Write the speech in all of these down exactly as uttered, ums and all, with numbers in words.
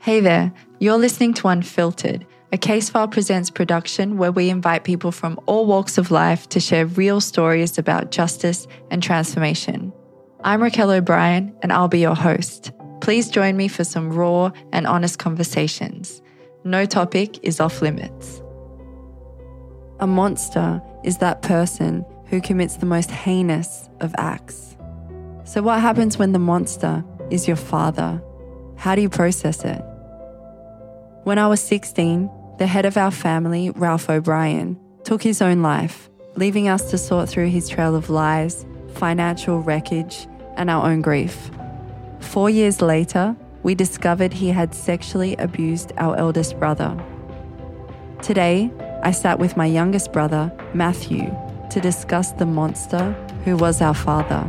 Hey there, you're listening to Unfiltered, a Casefile Presents production where we invite people from all walks of life to share real stories about justice and transformation. I'm Raquel O'Brien and I'll be your host. Please join me for some raw and honest conversations. No topic is off limits. A monster is that person who commits the most heinous of acts. So what happens when the monster is your father? How do you process it? When I was sixteen, the head of our family, Ralph O'Brien, took his own life, leaving us to sort through his trail of lies, financial wreckage, and our own grief. Four years later, we discovered he had sexually abused our eldest brother. Today, I sat with my youngest brother, Matthew, to discuss the monster who was our father.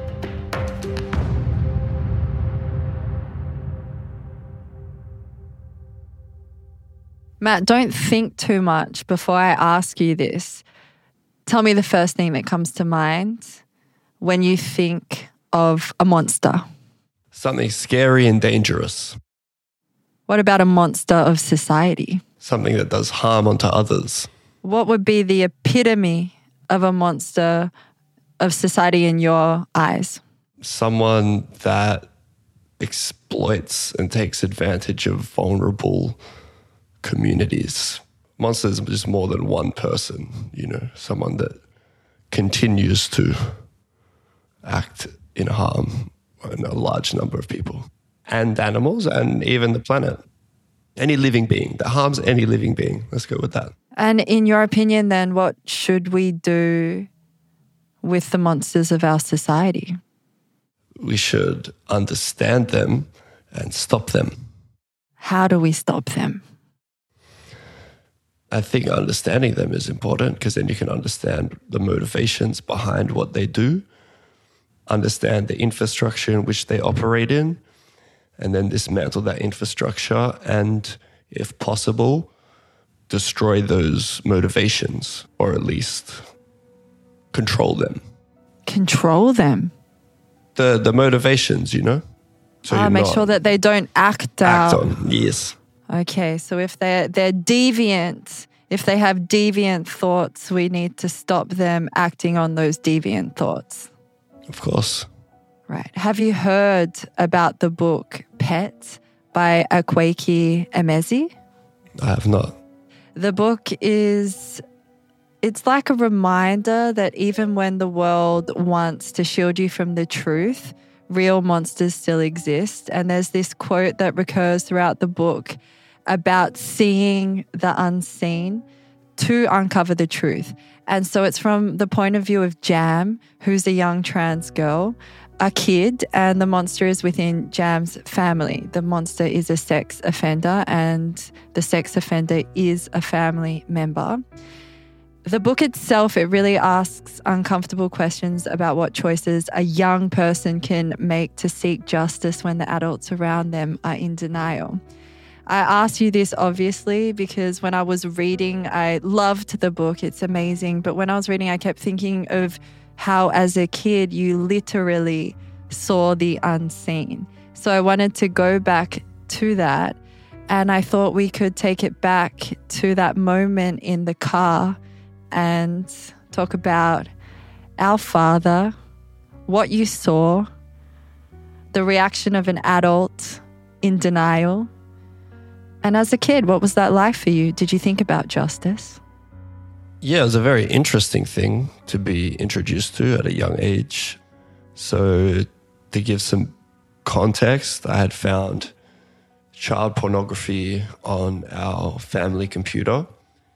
Matt, don't think too much before I ask you this. Tell me the first thing that comes to mind when you think of a monster. Something scary and dangerous. What about a monster of society? Something that does harm onto others. What would be the epitome of a monster of society in your eyes? Someone that exploits and takes advantage of vulnerable communities. Monsters are just more than one person, you know, someone that continues to act in harm on a large number of people and animals and even the planet. Any living being that harms any living being. Let's go with that. And in your opinion, then, what should we do with the monsters of our society? We should understand them and stop them. How do we stop them? I think understanding them is important because then you can understand the motivations behind what they do, understand the infrastructure in which they operate in, and then dismantle that infrastructure and, if possible, destroy those motivations or at least control them. Control them? The the motivations, you know? So ah, make sure that they don't act out. Act on, yes. Okay, so if they're, they're deviant, if they have deviant thoughts, we need to stop them acting on those deviant thoughts. Of course. Right. Have you heard about the book Pet by Akwaeke Emezi? I have not. The book is, it's like a reminder that even when the world wants to shield you from the truth, real monsters still exist. And there's this quote that recurs throughout the book about seeing the unseen to uncover the truth. And so it's from the point of view of Jam, who's a young trans girl, a kid, and the monster is within Jam's family. The monster is a sex offender and the sex offender is a family member. The book itself, it really asks uncomfortable questions about what choices a young person can make to seek justice when the adults around them are in denial. I ask you this obviously because when I was reading, I loved the book. It's amazing. But when I was reading, I kept thinking of how as a kid, you literally saw the unseen. So I wanted to go back to that. And I thought we could take it back to that moment in the car and talk about our father, what you saw, the reaction of an adult in denial. And as a kid, what was that like for you? Did you think about justice? Yeah, it was a very interesting thing to be introduced to at a young age. So to give some context, I had found child pornography on our family computer.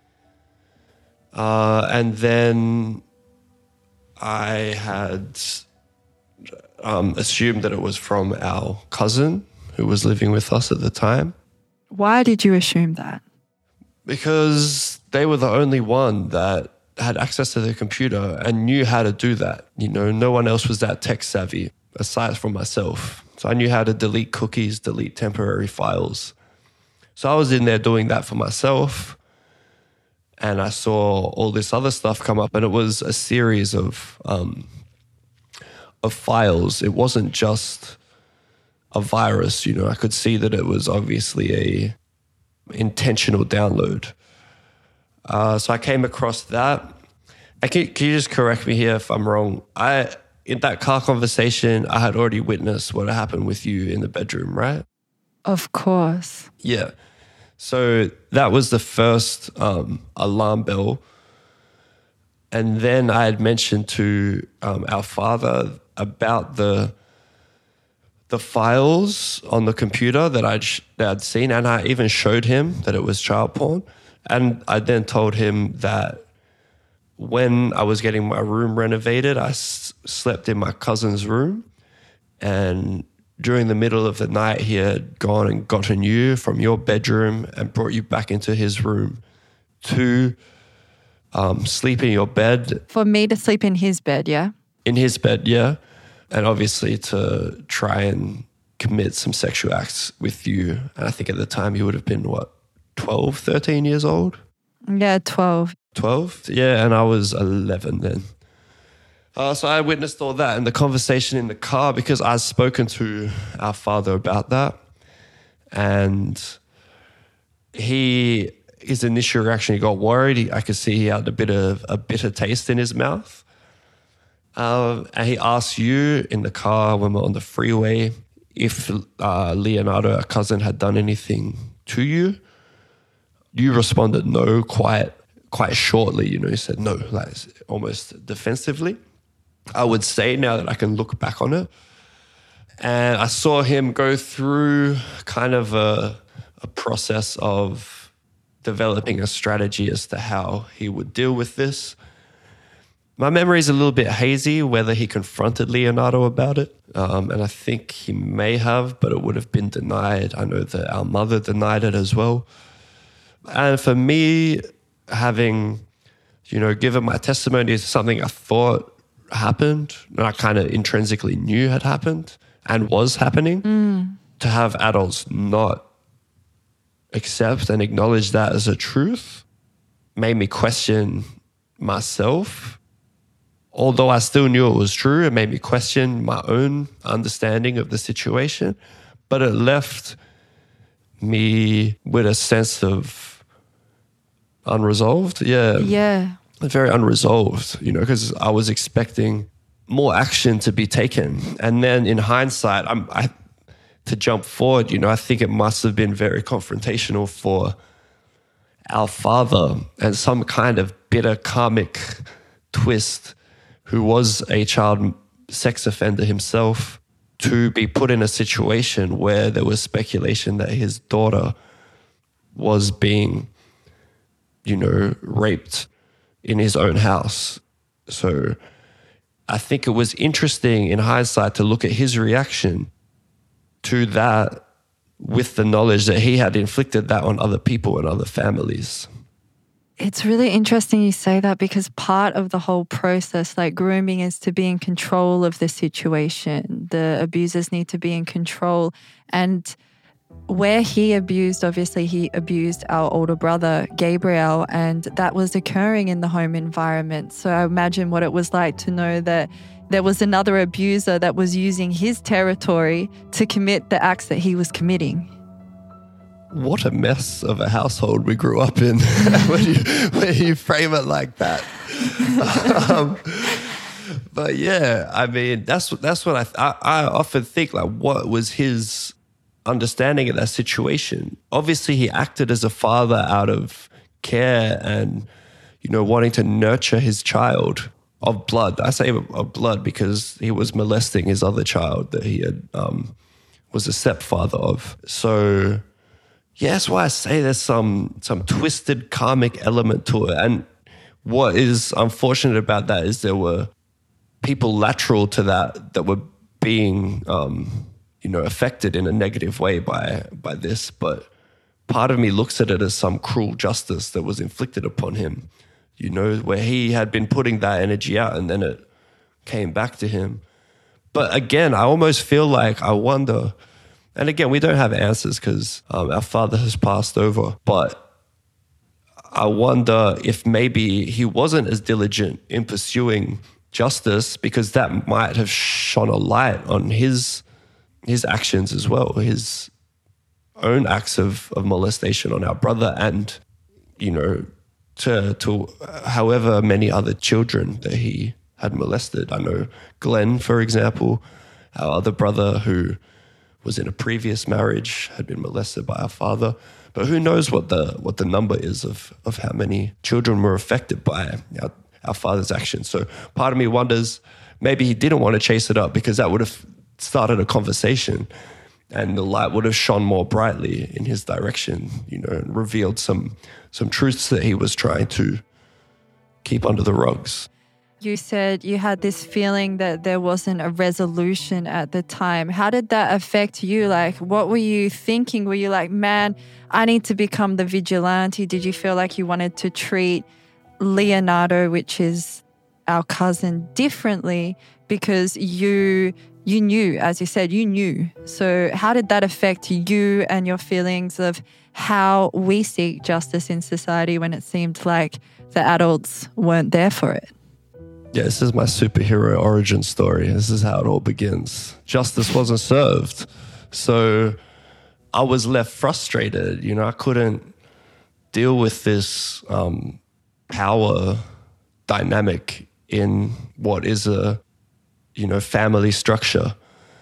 Uh, and then I had um, assumed that it was from our cousin who was living with us at the time. Why did you assume that? Because they were the only one that had access to the computer and knew how to do that. You know, no one else was that tech savvy aside from myself. So I knew how to delete cookies, delete temporary files. So I was in there doing that for myself. And I saw all this other stuff come up, and it was a series of um, of files. It wasn't just a virus. You know, I could see that it was obviously a intentional download. Uh, so I came across that. I can, can you just correct me here if I'm wrong? I in that car conversation, I had already witnessed what happened with you in the bedroom, right? Of course. Yeah. So that was the first um, alarm bell. And then I had mentioned to um, our father about the the files on the computer that I'd, sh- that I'd seen, and I even showed him that it was child porn. And I then told him that when I was getting my room renovated, I s- slept in my cousin's room, and during the middle of the night, he had gone and gotten you from your bedroom and brought you back into his room to um, sleep in your bed. For me to sleep in his bed, yeah? In his bed, yeah. And obviously to try and commit some sexual acts with you. And I think at the time he would have been, what, twelve, thirteen years old? Yeah, twelve. twelve? Yeah, and I was eleven then. Uh, so I witnessed all that and the conversation in the car because I'd spoken to our father about that. And he, his initial reaction, he got worried. He, I could see he had a bit of a bitter taste in his mouth. Um, and he asked you in the car when we we're on the freeway if uh, Leonardo, our cousin, had done anything to you. You responded no quite quite shortly. You know, you said no, like almost defensively. I would say now that I can look back on it. And I saw him go through kind of a, a process of developing a strategy as to how he would deal with this. My memory is a little bit hazy whether he confronted Leonardo about it. Um, and I think he may have, but it would have been denied. I know that our mother denied it as well. And for me, having, you know, given my testimony to something I thought happened, and I kind of intrinsically knew had happened and was happening, mm. to have adults not accept and acknowledge that as a truth made me question myself. Although I still knew it was true, it made me question my own understanding of the situation, but it left me with a sense of unresolved. Yeah. Yeah. Very unresolved, you know, because I was expecting more action to be taken. And then in hindsight, I'm, I, to jump forward, you know, I think it must have been very confrontational for our father and some kind of bitter karmic twist, who was a child sex offender himself, to be put in a situation where there was speculation that his daughter was being, you know, raped in his own house. So I think it was interesting in hindsight to look at his reaction to that with the knowledge that he had inflicted that on other people and other families. It's really interesting you say that, because part of the whole process, like grooming, is to be in control of the situation. The abusers need to be in control. And where he abused, obviously he abused our older brother, Gabriel, and that was occurring in the home environment. So I imagine what it was like to know that there was another abuser that was using his territory to commit the acts that he was committing. What a mess of a household we grew up in when, you, when you frame it like that. um, but yeah, I mean, that's, that's what I, I, I often think, like, what was his understanding of that situation? Obviously, he acted as a father out of care and, you know, wanting to nurture his child of blood. I say of blood because he was molesting his other child that he had um, was a stepfather of. So yeah, that's why I say there's some some twisted karmic element to it. And what is unfortunate about that is there were people lateral to that that were being, um, you know, affected in a negative way by by this. But part of me looks at it as some cruel justice that was inflicted upon him, you know, where he had been putting that energy out and then it came back to him. But again, I almost feel like I wonder. And again, we don't have answers because um, our father has passed over. But I wonder if maybe he wasn't as diligent in pursuing justice, because that might have shone a light on his his actions as well, his own acts of, of molestation on our brother and, you know, to, to however many other children that he had molested. I know Glenn, for example, our other brother who was in a previous marriage, had been molested by our father. But who knows what the what the number is of, of how many children were affected by our, our father's actions. So part of me wonders, maybe he didn't want to chase it up because that would have started a conversation and the light would have shone more brightly in his direction, you know, and revealed some some truths that he was trying to keep under the rugs. You said you had this feeling that there wasn't a resolution at the time. How did that affect you? Like, what were you thinking? Were you like, man, I need to become the vigilante? Did you feel like you wanted to treat Leonardo, which is our cousin, differently because you you knew, as you said, you knew. So how did that affect you and your feelings of how we seek justice in society when it seemed like the adults weren't there for it? Yeah, this is my superhero origin story. This is how it all begins. Justice wasn't served. So I was left frustrated. You know, I couldn't deal with this um, power dynamic in what is a, you know, family structure.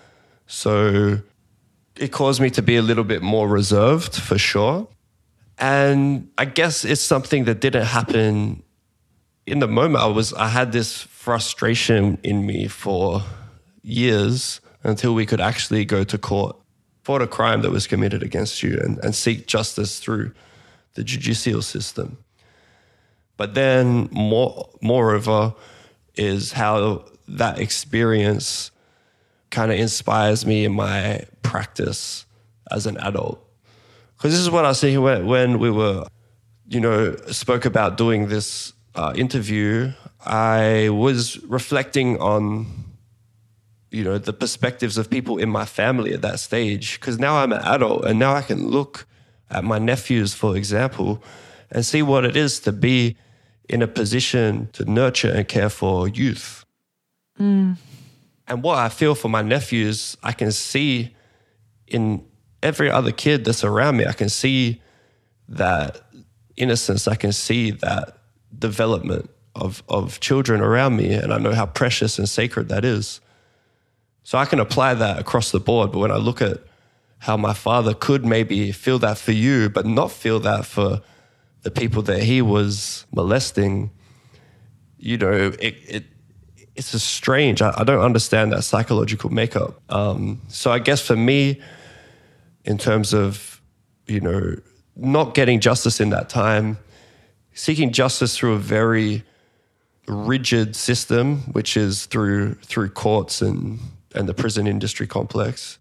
So it caused me to be a little bit more reserved for sure. And I guess it's something that didn't happen in the moment. I was, I had this frustration in me for years until we could actually go to court for the crime that was committed against you and, and seek justice through the judicial system. But then more, moreover is how that experience kind of inspires me in my practice as an adult. Because this is what I see when, when we were, you know, spoke about doing this Uh, interview, I was reflecting on, you know, the perspectives of people in my family at that stage. Because now I'm an adult and now I can look at my nephews, for example, and see what it is to be in a position to nurture and care for youth. Mm. And what I feel for my nephews, I can see in every other kid that's around me. I can see that innocence. I can see that development of, of children around me, and I know how precious and sacred that is. So I can apply that across the board. But when I look at how my father could maybe feel that for you, but not feel that for the people that he was molesting, you know, it, it it's a strange, I, I don't understand that psychological makeup. Um, so I guess for me, in terms of, you know, not getting justice in that time, seeking justice through a very rigid system, which is through through courts and, and the prison industry complex.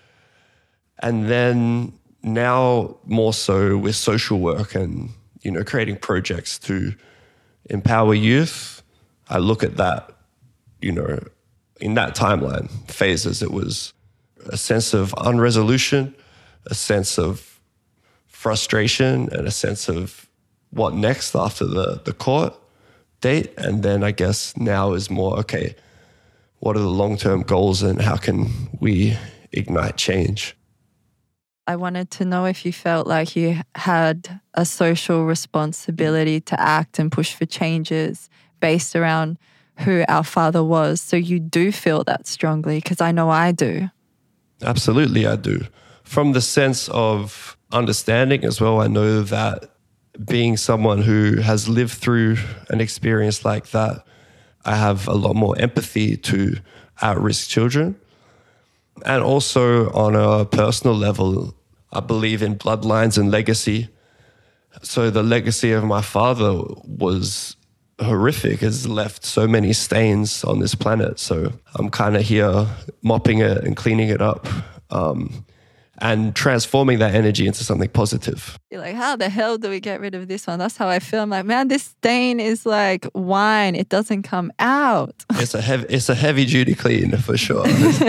And then now more so with social work and, you know, creating projects to empower youth. I look at that, you know, in that timeline phases, it was a sense of unresolution, a sense of frustration, and a sense of what next after the, the court date. And then I guess now is more, okay, what are the long-term goals and how can we ignite change? I wanted to know if you felt like you had a social responsibility to act and push for changes based around who our father was. So you do feel that strongly, because I know I do. Absolutely, I do. From the sense of understanding as well, I know that being someone who has lived through an experience like that, I have a lot more empathy to at-risk children. And also on a personal level, I believe in bloodlines and legacy. So the legacy of my father was horrific, has left so many stains on this planet. So I'm kind of here mopping it and cleaning it up. Um, and transforming that energy into something positive. You're like, how the hell do we get rid of this one? That's how I feel. I'm like, man, this stain is like wine. It doesn't come out. It's a heavy, it's a heavy duty clean for sure.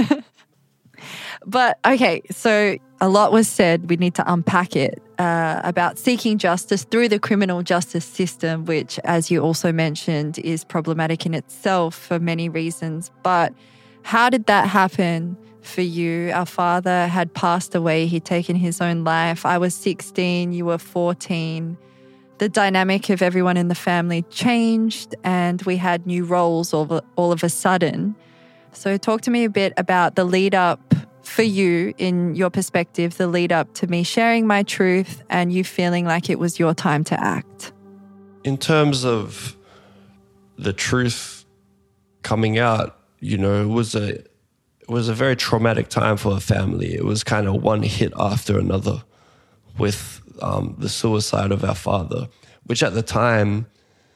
But okay, so a lot was said. We need to unpack it uh, about seeking justice through the criminal justice system, which, as you also mentioned, is problematic in itself for many reasons. But how did that happen for you. Our father had passed away. He'd taken his own life. I was sixteen, you were fourteen. The dynamic of everyone in the family changed and we had new roles all, all of a sudden. So talk to me a bit about the lead up for you, in your perspective, the lead up to me sharing my truth and you feeling like it was your time to act. In terms of the truth coming out, you know, it was a it was a very traumatic time for a family. It was kind of one hit after another with um, the suicide of our father, which at the time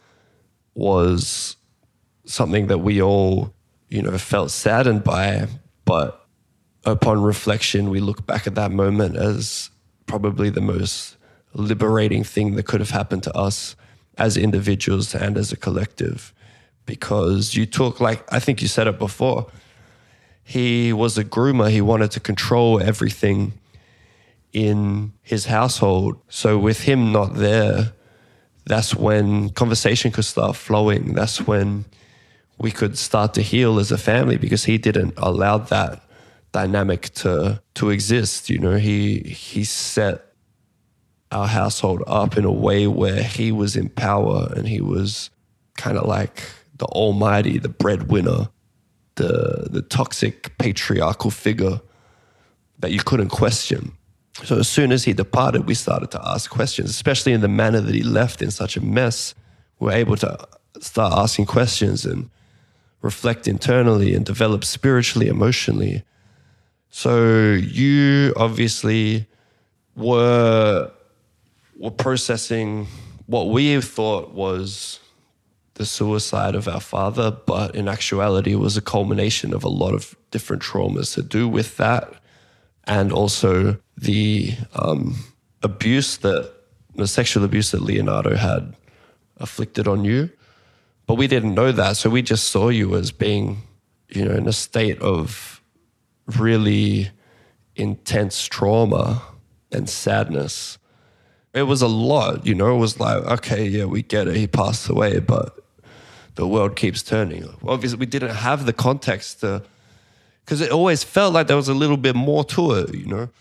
was something that we all, you know, felt saddened by. But upon reflection, we look back at that moment as probably the most liberating thing that could have happened to us as individuals and as a collective. Because you took, like, I think you said it before, he was a groomer. He wanted to control everything in his household. So with him not there, that's when conversation could start flowing. That's when we could start to heal as a family, because he didn't allow that dynamic to to exist. You know, he he set our household up in a way where he was in power and he was kind of like the almighty, the breadwinner, the the toxic patriarchal figure that you couldn't question. So as soon as he departed, we started to ask questions, especially in the manner that he left in such a mess. We were able to start asking questions and reflect internally and develop spiritually, emotionally. So you obviously were, were processing what we thought was the suicide of our father, but in actuality, it was a culmination of a lot of different traumas to do with that. And also the um, abuse that, the sexual abuse that Leonardo had afflicted on you. But we didn't know that. So we just saw you as being, you know, in a state of really intense trauma and sadness. It was a lot, you know, it was like, okay, yeah, we get it. He passed away, but the world keeps turning. Obviously, we didn't have the context to, because it always felt like there was a little bit more to it, you know.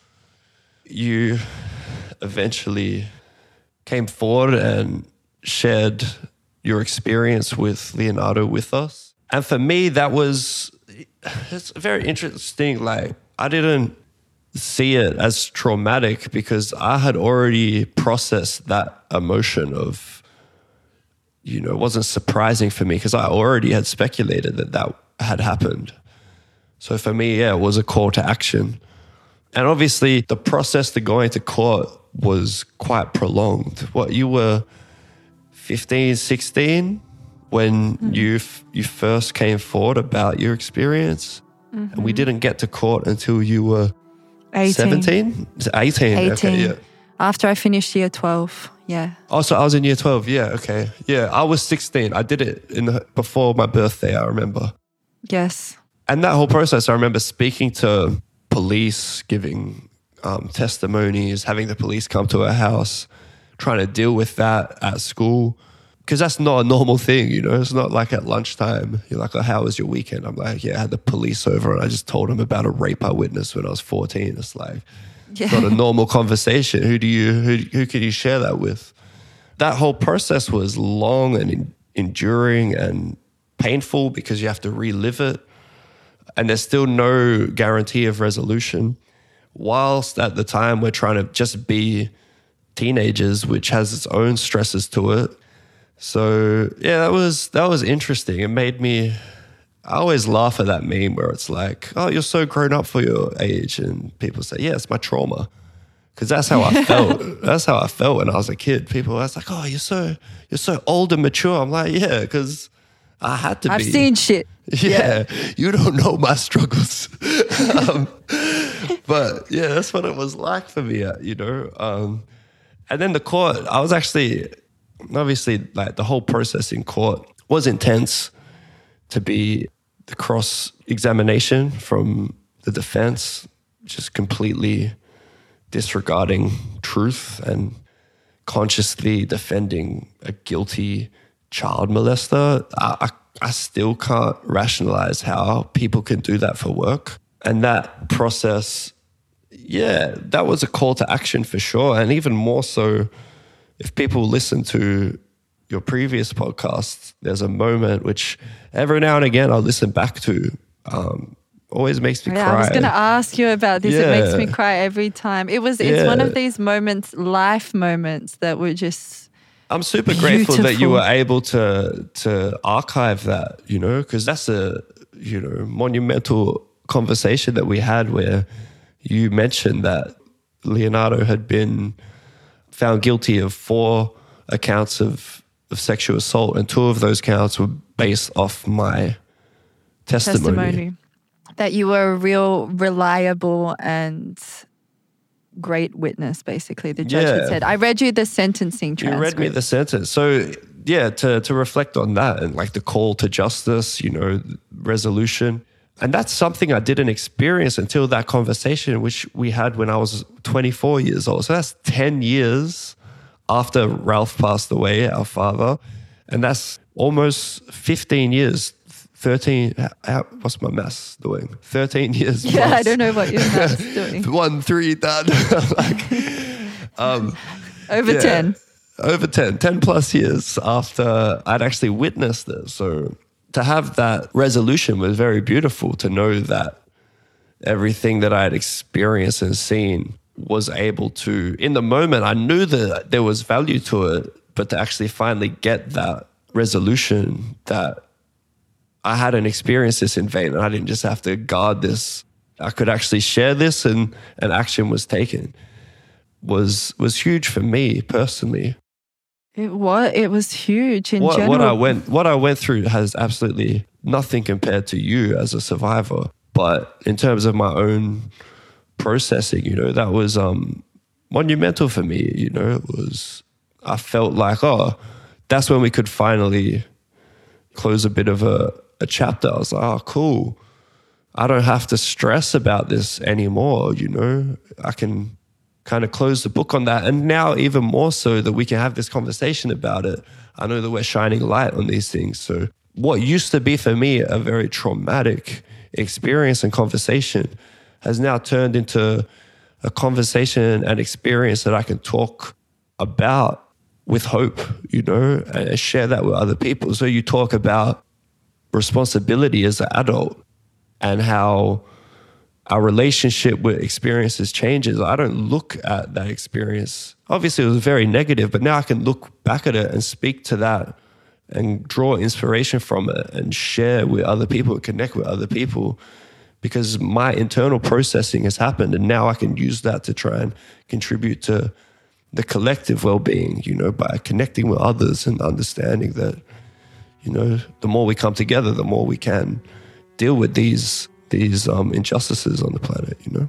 You eventually came forward and shared your experience with Leonardo with us. And for me, that was, it's very interesting. Like, I didn't see it as traumatic because I had already processed that emotion of, you know, it wasn't surprising for me because I already had speculated that that had happened. So for me, yeah, it was a call to action. And obviously the process to going to court was quite prolonged. What, you were fifteen, sixteen when mm-hmm. you f- you first came forward about your experience? Mm-hmm. And we didn't get to court until you were eighteen. seventeen? eighteen. eighteen. Okay, yeah. After I finished year twelve, yeah. Oh, so I was in year twelve, yeah, okay. Yeah, I was sixteen. I did it in the, before my birthday, I remember. Yes. And that whole process, I remember speaking to police, giving um, testimonies, having the police come to our house, trying to deal with that at school. Because that's not a normal thing, you know? It's not like at lunchtime, you're like, oh, how was your weekend? I'm like, yeah, I had the police over and I just told them about a rape I witnessed when I was fourteen. It's like, yeah. It's not a normal conversation. Who do you, who, who can you share that with? That whole process was long and en- enduring and painful because you have to relive it. And there's still no guarantee of resolution. Whilst at the time we're trying to just be teenagers, which has its own stresses to it. So yeah, that was that was interesting. It made me, I always laugh at that meme where it's like, oh, you're so grown up for your age. And people say, yeah, it's my trauma. Because that's how I felt. That's how I felt when I was a kid. People were like, oh, you're so you're so old and mature. I'm like, yeah, because I had to I've be. I've seen shit. Yeah, yeah, you don't know my struggles. um, but yeah, that's what it was like for me, you know. Um, and then the court, I was actually, obviously, like the whole process in court was intense. To be the cross-examination from the defense, just completely disregarding truth and consciously defending a guilty child molester. I, I I still can't rationalize how people can do that for work. And that process, yeah, that was a call to action for sure. And even more so, if people listen to your previous podcasts, there's a moment which every now and again I'll listen back to. Um, always makes me yeah, cry. I was going to ask you about this. Yeah. It makes me cry every time. It was. It's yeah. one of these moments, life moments, that were just. I'm super beautiful. grateful that you were able to to archive that, you know, because that's a, you know, monumental conversation that we had where you mentioned that Leonardo had been found guilty of four accounts of, of sexual assault, and two of those counts were based off my testimony. testimony. That you were a real reliable and great witness, basically, the judge Yeah. had said. I read you the sentencing transcript. You read me the sentence. So, yeah, to, to reflect on that and like the call to justice, you know, resolution. And that's something I didn't experience until that conversation, which we had when I was twenty-four years old. So that's ten years after Ralph passed away, our father. And that's almost fifteen years, thirteen, how, what's my maths doing? thirteen years Yeah, plus. I don't know what your math's doing. One, three, done. like, um, Over yeah, ten. Over ten, ten plus years after I'd actually witnessed it. So to have that resolution was very beautiful, to know that everything that I had experienced and seen was able to, in the moment, I knew that there was value to it, but to actually finally get that resolution that I hadn't experienced this in vain and I didn't just have to guard this. I could actually share this and, and action was taken was was huge for me personally. It was, it was huge in what, general. What I went what I went through has absolutely nothing compared to you as a survivor. But in terms of my own processing, you know, that was um, monumental for me. You know, it was, I felt like, oh, that's when we could finally close a bit of a, a chapter. I was like, oh, cool. I don't have to stress about this anymore, you know. I can kind of close the book on that. And now even more so that we can have this conversation about it. I know that we're shining light on these things. So what used to be for me a very traumatic experience and conversation has now turned into a conversation and experience that I can talk about with hope, you know, and share that with other people. So you talk about responsibility as an adult and how our relationship with experiences changes. I don't look at that experience. Obviously, it was very negative, but now I can look back at it and speak to that and draw inspiration from it and share with other people, connect with other people, because my internal processing has happened. And now I can use that to try and contribute to the collective well-being, you know, by connecting with others and understanding that, you know, the more we come together, the more we can deal with these these um, injustices on the planet, you know?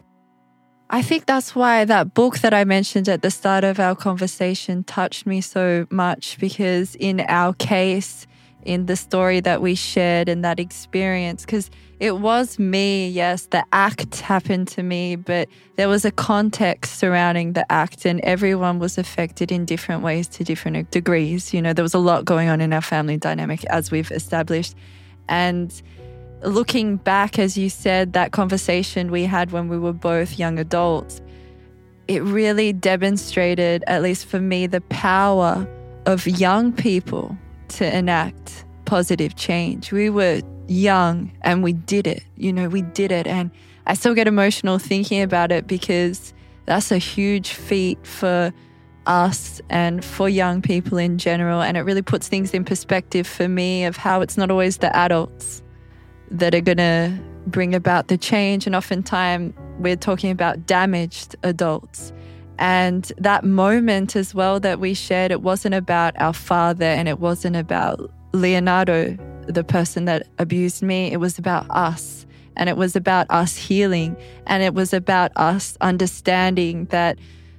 I think that's why that book that I mentioned at the start of our conversation touched me so much, because in our case, in the story that we shared and that experience, because it was me, yes, the act happened to me, but there was a context surrounding the act and everyone was affected in different ways to different degrees. You know, there was a lot going on in our family dynamic, as we've established. And looking back, as you said, that conversation we had when we were both young adults, it really demonstrated, at least for me, the power of young people to enact positive change. We were young and we did it. You know, we did it. And I still get emotional thinking about it because that's a huge feat for us and for young people in general. And it really puts things in perspective for me of how it's not always the adults that are going to bring about the change. And oftentimes we're talking about damaged adults. And that moment as well that we shared, it wasn't about our father and it wasn't about Leonardo, the person that abused me. It was about us. And it was about us healing. And it was about us understanding that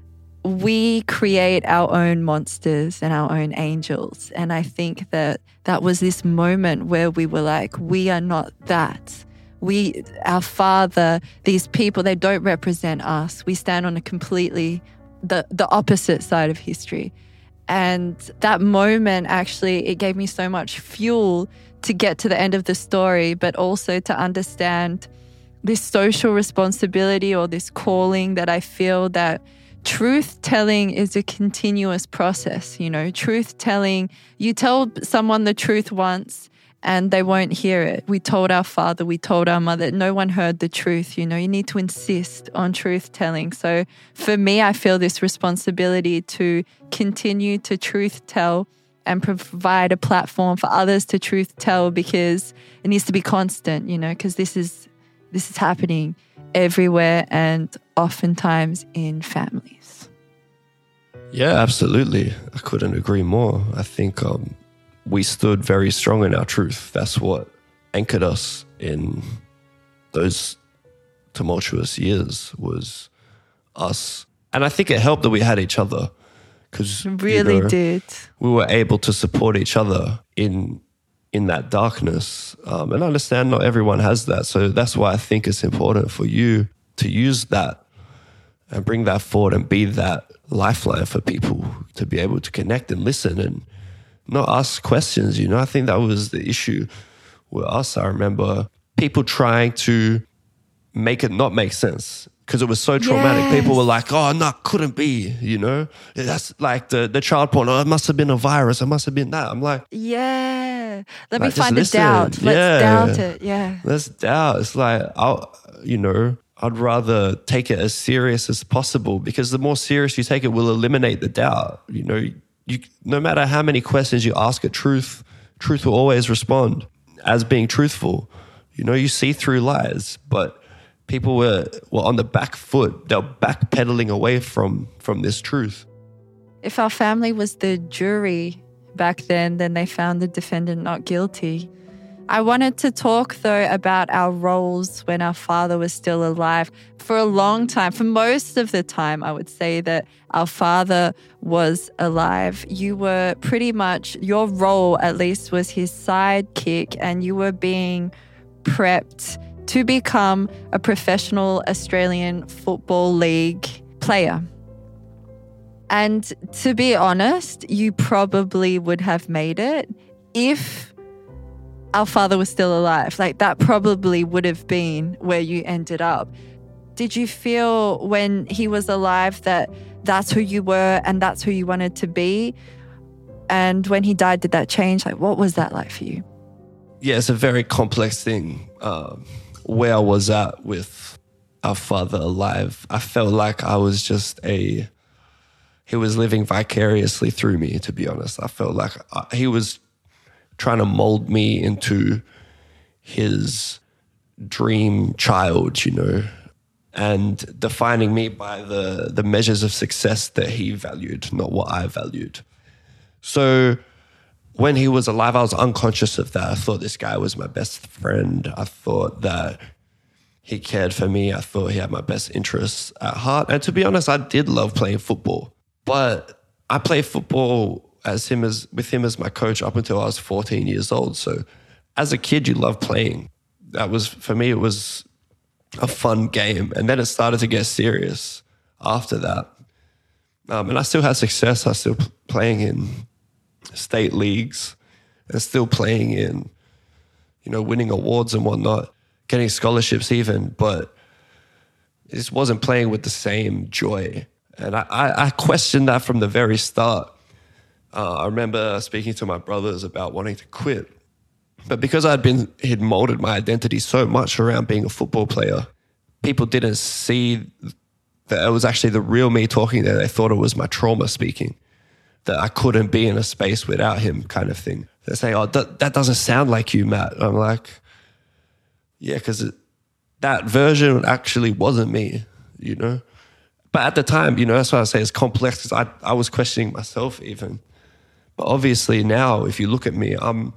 we create our own monsters and our own angels. And I think that that was this moment where we were like, we are not that. We, our father, these people, they don't represent us. We stand on a completely, the, the opposite side of history. And that moment, actually, it gave me so much fuel to get to the end of the story, but also to understand this social responsibility or this calling that I feel that truth telling is a continuous process. You know, truth telling, you tell someone the truth once and they won't hear it. We told our father, we told our mother, no one heard the truth. You know, you need to insist on truth telling. So for me, I feel this responsibility to continue to truth tell and provide a platform for others to truth tell, because it needs to be constant, you know, because this is this is happening everywhere and oftentimes in families. Yeah, absolutely. I couldn't agree more. I think um, we stood very strong in our truth. That's what anchored us in those tumultuous years, was us. And I think it helped that we had each other, because really you know, did. We were able to support each other in in that darkness. Um, and I understand not everyone has that. So that's why I think it's important for you to use that and bring that forward and be that lifeline for people to be able to connect and listen and not ask questions. You know, I think that was the issue with us. I remember people trying to make it not make sense because it was so traumatic. Yes. People were like, oh, no, couldn't be, you know? That's like the, the child porn. Oh, it must have been a virus. It must have been that. I'm like, yeah. Let like, me find the listen. doubt. Let's yeah. doubt it. Yeah. Let's doubt. It's like, I'll, you know, I'd rather take it as serious as possible, because the more serious you take it will eliminate the doubt. You know, you, no matter how many questions you ask at truth, truth will always respond as being truthful. You know, you see through lies, but people were, were on the back foot. They were backpedaling away from, from this truth. If our family was the jury back then, then they found the defendant not guilty. I wanted to talk, though, about our roles when our father was still alive. For a long time, for most of the time, I would say that our father was alive. You were pretty much, your role at least was his sidekick, and you were being prepped to become a professional Australian Football League player. And to be honest, you probably would have made it if our father was still alive. Like, that probably would have been where you ended up. Did you feel when he was alive that that's who you were and that's who you wanted to be? And when he died, did that change? Like, what was that like for you? Yeah, it's a very complex thing. Um, where I was at with our father alive, I felt like I was just a, he was living vicariously through me, to be honest. I felt like I, he was trying to mold me into his dream child, you know, and defining me by the, the measures of success that he valued, not what I valued. So when he was alive, I was unconscious of that. I thought this guy was my best friend. I thought that he cared for me. I thought he had my best interests at heart. And to be honest, I did love playing football, but I played football as him as with him as my coach up until I was fourteen years old. So as a kid, you love playing. That was, for me, it was a fun game. And then it started to get serious after that. Um, and I still had success. I was still p- playing in state leagues and still playing in, you know, winning awards and whatnot, getting scholarships even, but it just wasn't playing with the same joy. And I, I, I questioned that from the very start. Uh, I remember speaking to my brothers about wanting to quit. But because I'd been, he'd molded my identity so much around being a football player, people didn't see that it was actually the real me talking there. They thought it was my trauma speaking, that I couldn't be in a space without him, kind of thing. They're saying, oh, that, that doesn't sound like you, Matt. I'm like, yeah, because that version actually wasn't me, you know? But at the time, you know, that's why I say it's complex, because I, I was questioning myself even. But obviously now, if you look at me, I'm,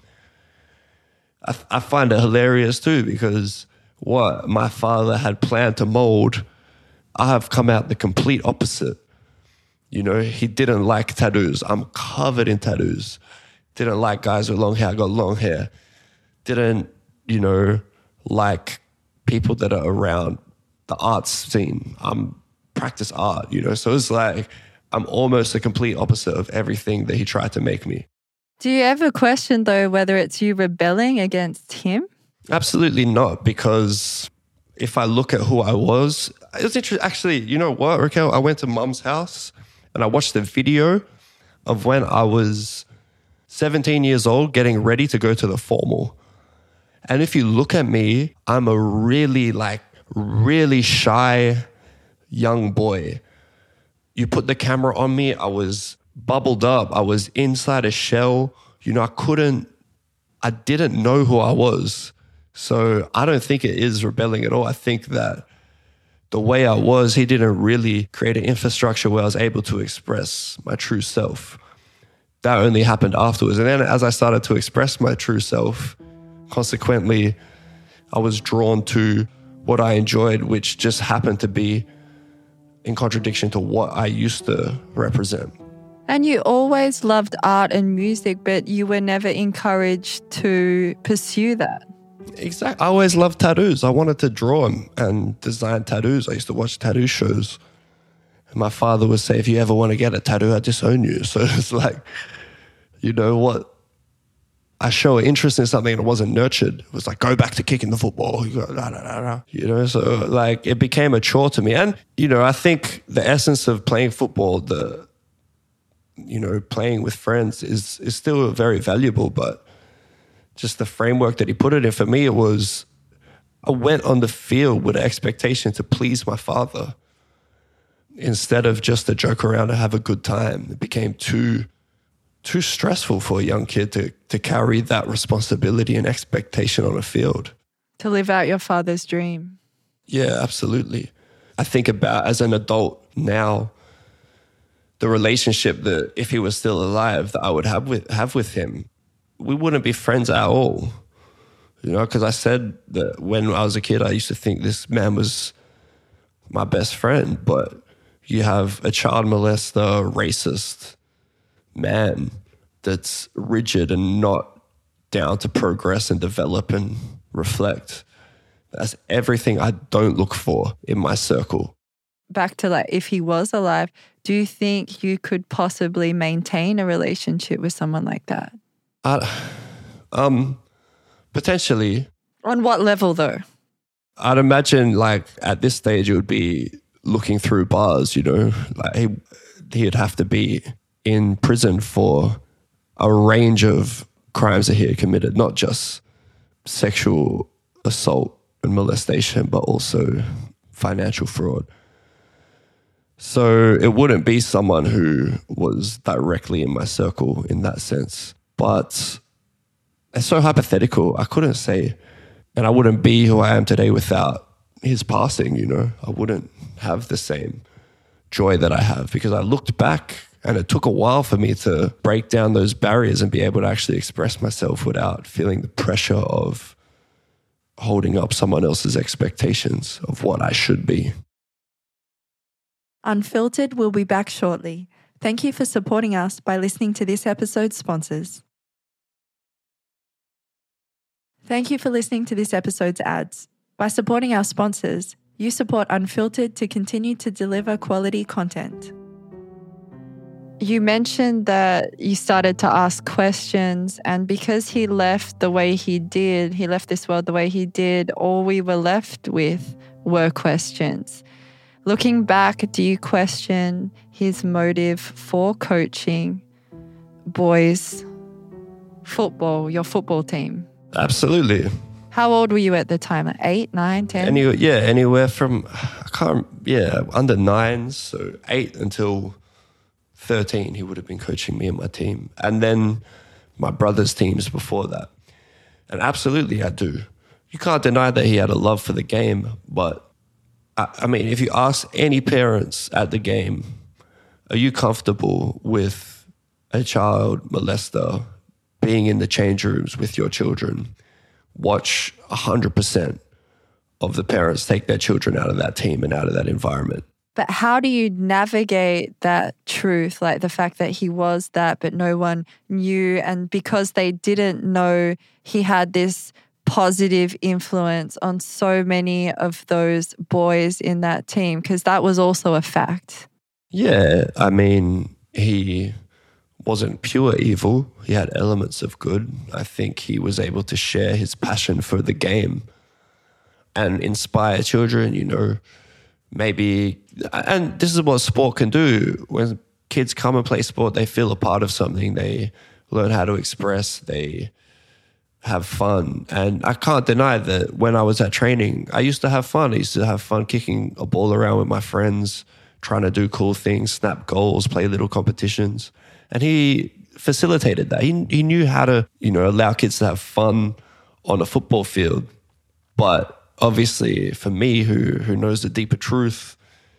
I, I find it hilarious too, because what my father had planned to mold, I have come out the complete opposite. You know, he didn't like tattoos. I'm covered in tattoos. Didn't like guys with long hair. I got long hair. Didn't, you know, like people that are around the arts scene. I'm practice art, you know? So it's like, I'm almost the complete opposite of everything that he tried to make me. Do you ever question, though, whether it's you rebelling against him? Absolutely not, because if I look at who I was, it was interesting. Actually, you know what, Raquel? I went to mum's house and I watched a video of when I was seventeen years old getting ready to go to the formal. And if you look at me, I'm a really like, really shy young boy. You put the camera on me, I was bubbled up. I was inside a shell. You know, I couldn't, I didn't know who I was. So I don't think it is rebelling at all. I think that the way I was, he didn't really create an infrastructure where I was able to express my true self. That only happened afterwards. And then as I started to express my true self, consequently, I was drawn to what I enjoyed, which just happened to be in contradiction to what I used to represent. And you always loved art and music, but you were never encouraged to pursue that. Exactly. I always loved tattoos. I wanted to draw and, and design tattoos. I used to watch tattoo shows. And my father would say, if you ever want to get a tattoo, I disown you. So it's like, you know what? I show an interest in something and it wasn't nurtured. It was like, go back to kicking the football. You, go, nah, nah, nah, nah. You know, so like it became a chore to me. And, you know, I think the essence of playing football, the, you know, playing with friends is, is still very valuable, but just the framework that he put it in, for me, it was, I went on the field with an expectation to please my father instead of just to joke around and have a good time. It became too, too stressful for a young kid to, to carry that responsibility and expectation on a field. To live out your father's dream. Yeah, absolutely. I think about as an adult now, the relationship that if he was still alive that I would have with, have with him, we wouldn't be friends at all. You know, because I said that when I was a kid, I used to think this man was my best friend, but you have a child molester, racist man that's rigid and not down to progress and develop and reflect. That's everything I don't look for in my circle. Back to like, if he was alive, do you think you could possibly maintain a relationship with someone like that? I, um, potentially. On what level though? I'd imagine like at this stage it would be looking through bars, you know, like he, he'd have to be in prison for a range of crimes that he had committed, not just sexual assault and molestation, but also financial fraud. So it wouldn't be someone who was directly in my circle in that sense. But it's so hypothetical. I couldn't say, and I wouldn't be who I am today without his passing, you know. I wouldn't have the same joy that I have because I looked back and it took a while for me to break down those barriers and be able to actually express myself without feeling the pressure of holding up someone else's expectations of what I should be. Unfiltered will be back shortly. Thank you for supporting us by listening to this episode's sponsors. Thank you for listening to this episode's ads. By supporting our sponsors, you support Unfiltered to continue to deliver quality content. You mentioned that you started to ask questions, and because he left the way he did, he left this world the way he did, all we were left with were questions. Looking back, do you question his motive for coaching boys football, your football team? Absolutely. How old were you at the time? Like eight, nine, ten? Any, yeah, anywhere from, I can't, yeah, under nines, so eight until thirteen, he would have been coaching me and my team. And then my brother's teams before that. And absolutely, I do. You can't deny that he had a love for the game, but I, I mean, if you ask any parents at the game, are you comfortable with a child molester being in the change rooms with your children? Watch one hundred percent of the parents take their children out of that team and out of that environment. But how do you navigate that truth, like the fact that he was that, but no one knew? And because they didn't know, he had this positive influence on so many of those boys in that team, because that was also a fact. Yeah, I mean, he wasn't pure evil. He had elements of good. I think he was able to share his passion for the game and inspire children, you know, maybe, and this is what sport can do. When kids come and play sport, they feel a part of something. They learn how to express, they have fun. And I can't deny that when I was at training, I used to have fun. I used to have fun kicking a ball around with my friends, trying to do cool things, snap goals, play little competitions. And he facilitated that. He, he knew how to, you know, allow kids to have fun on a football field. But obviously for me, who who knows the deeper truth,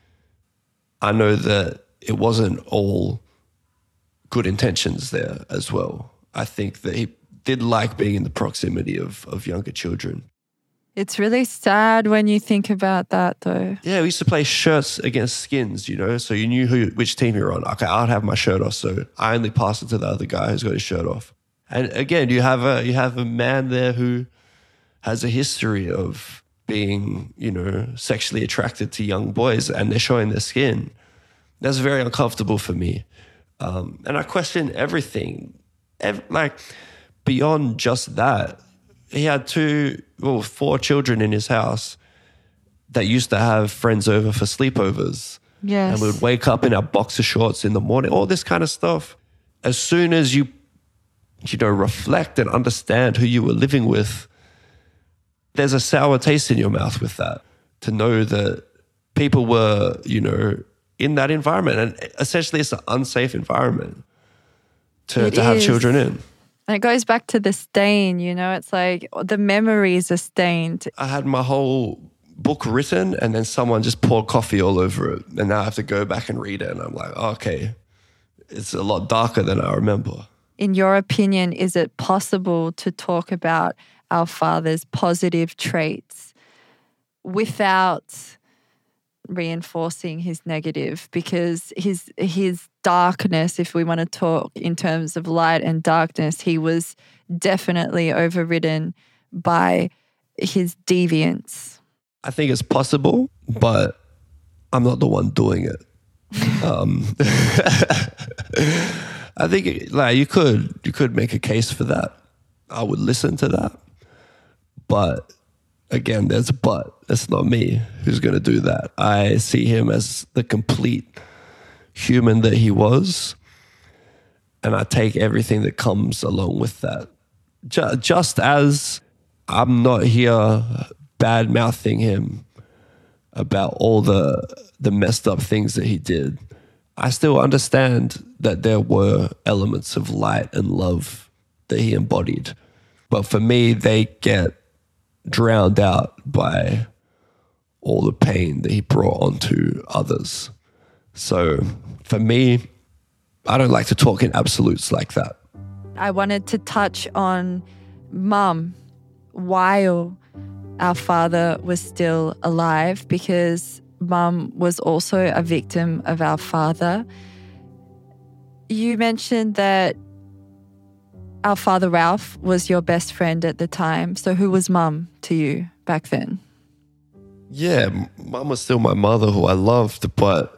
I know that it wasn't all good intentions there as well. I think that he did like being in the proximity of, of younger children. It's really sad when you think about that, though. Yeah, we used to play shirts against skins, you know, so you knew who which team you were on. Okay, I'd have my shirt off, so I only pass it to the other guy who's got his shirt off. And again, you have a you have a man there who has a history of being, you know, sexually attracted to young boys, and they're showing their skin. That's very uncomfortable for me. Um, and I question everything. Ev- like, beyond just that, he had two, well, four children in his house that used to have friends over for sleepovers. Yes. And we would wake up in our boxer shorts in the morning, all this kind of stuff. As soon as you, you know, reflect and understand who you were living with, there's a sour taste in your mouth with that, to know that people were, you know, in that environment. And essentially it's an unsafe environment to, to have children in. And it goes back to the stain, you know, it's like the memories are stained. I had my whole book written and then someone just poured coffee all over it. And now I have to go back and read it. And I'm like, oh, okay, it's a lot darker than I remember. In your opinion, is it possible to talk about our father's positive traits without reinforcing his negative? Because his his darkness, if we want to talk in terms of light and darkness, he was definitely overridden by his deviance. I think it's possible, but I'm not the one doing it. um, I think like you could you could make a case for that. I would listen to that. But again, there's a but. It's not me who's going to do that. I see him as the complete human that he was, and I take everything that comes along with that. Just as I'm not here bad-mouthing him about all the the messed up things that he did, I still understand that there were elements of light and love that he embodied. But for me, they get drowned out by all the pain that he brought onto others. So for me, I don't like to talk in absolutes like that. I wanted to touch on Mum while our father was still alive, because Mum was also a victim of our father. You mentioned that our father Ralph was your best friend at the time. So who was Mum to you back then? Yeah, Mum was still my mother, who I loved. But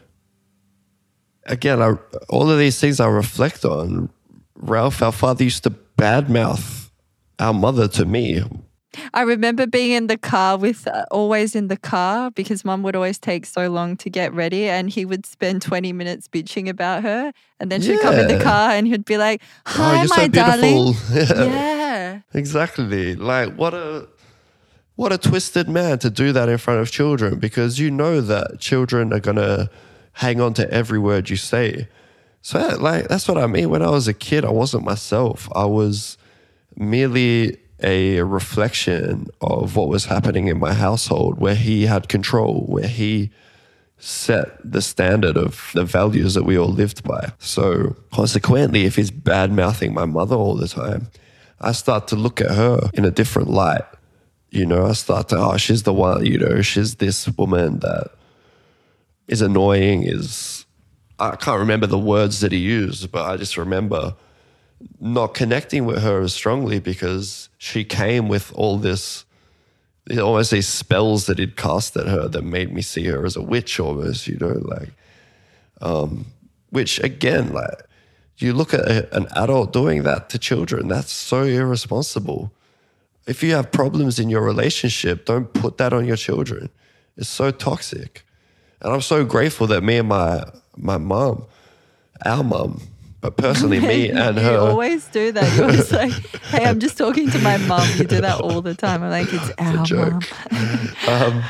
again, I, all of these things I reflect on. Ralph, our father, used to badmouth our mother to me. I remember being in the car with, uh, always in the car, because Mum would always take so long to get ready, and he would spend twenty minutes bitching about her, and then she'd yeah. come in the car and he'd be like, hi, oh, my so darling. Yeah. yeah. Exactly. Like, what a what a twisted man to do that in front of children, because you know that children are going to hang on to every word you say. So like, that's what I mean. When I was a kid, I wasn't myself. I was merely a reflection of what was happening in my household, where he had control, where he set the standard of the values that we all lived by. So consequently, if he's bad-mouthing my mother all the time, I start to look at her in a different light. You know, I start to, oh, she's the one, you know, she's this woman that is annoying, is, I can't remember the words that he used, but I just remember not connecting with her as strongly because she came with all this, almost these spells that he'd cast at her that made me see her as a witch almost, you know, like, um, which again, like, you look at a, an adult doing that to children, that's so irresponsible. If you have problems in your relationship, don't put that on your children. It's so toxic. And I'm so grateful that me and my my mom, our mom, but personally me and you her. You always do that. You're always like, hey, I'm just talking to my mom. You do that all the time. I'm like, it's, it's our a joke. mom. um,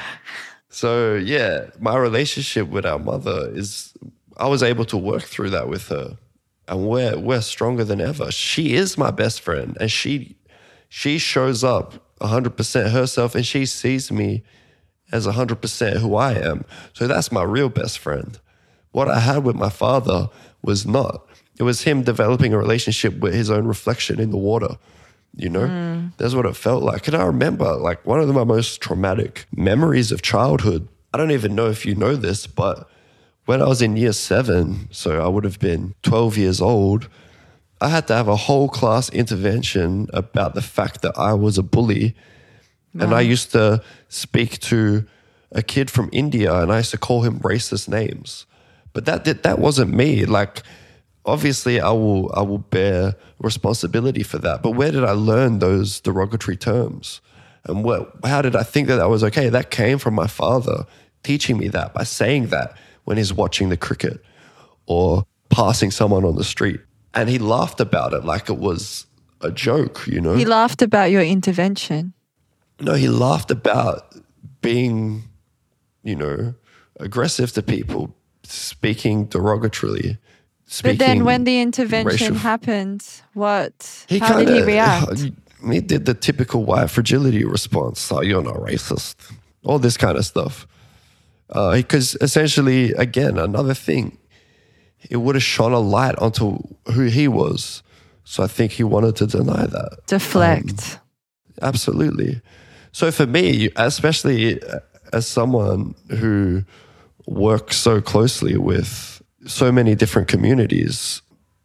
so yeah, my relationship with our mother is, I was able to work through that with her. And we're, we're stronger than ever. She is my best friend, and she she shows up one hundred percent herself, and she sees me as one hundred percent who I am. So that's my real best friend. What I had with my father was not. It was him developing a relationship with his own reflection in the water, you know? Mm. That's what it felt like. And I remember, like, one of my most traumatic memories of childhood, I don't even know if you know this, but when I was in year seven, so I would have been twelve years old, I had to have a whole class intervention about the fact that I was a bully. Wow. And I used to speak to a kid from India, and I used to call him racist names. But that that, that wasn't me. Like, obviously, I will I will bear responsibility for that. But where did I learn those derogatory terms? And what, how did I think that that was okay? That came from my father teaching me that by saying that when he's watching the cricket or passing someone on the street. And he laughed about it like it was a joke, you know? He laughed about your intervention. No, he laughed about being, you know, aggressive to people, speaking derogatorily. Speaking but then when the intervention racial, happened, what? He how kinda, did he react? He did the typical white fragility response. Oh, you're not racist. All this kind of stuff. Because uh, essentially, again, another thing, it would have shone a light onto who he was. So I think he wanted to deny that. Deflect. Um, absolutely. So for me, especially as someone who works so closely with so many different communities,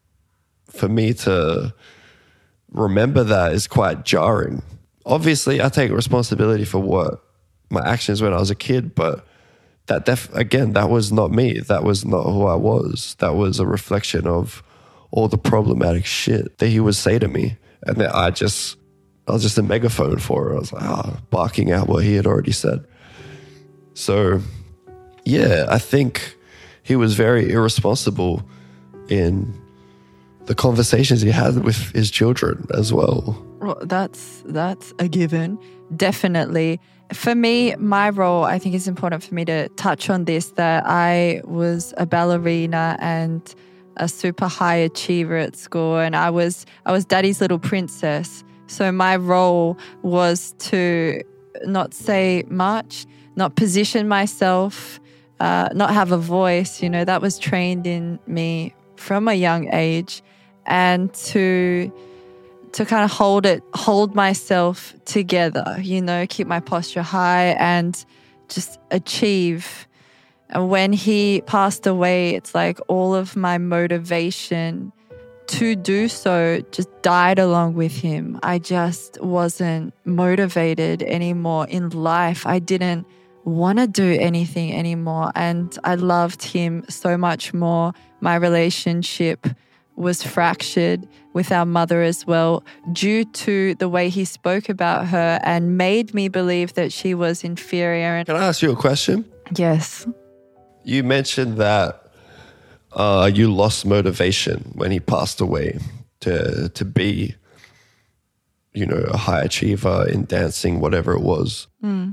for me to remember that is quite jarring. Obviously, I take responsibility for what my actions when I was a kid, but that def- again, that was not me. That was not who I was. That was a reflection of all the problematic shit that he would say to me. And that I just, I was just a megaphone for it. I was like, ah, oh, barking out what he had already said. So, yeah, I think he was very irresponsible in the conversations he had with his children as well. Well, that's that's a given, definitely. For me, my role, I think it's important for me to touch on this, that I was a ballerina and a super high achiever at school, and I was I was daddy's little princess. So my role was to not say much, not position myself, uh, not have a voice. You know, that was trained in me from a young age, and to to kind of hold it, hold myself together, you know, keep my posture high and just achieve. And when he passed away, it's like all of my motivation to do so just died along with him. I just wasn't motivated anymore in life. I didn't want to do anything anymore. And I loved him so much more. My relationship was fractured with our mother as well due to the way he spoke about her and made me believe that she was inferior. Can I ask you a question? Yes. You mentioned that uh, you lost motivation when he passed away to to be, you know, a high achiever in dancing, whatever it was. Mm.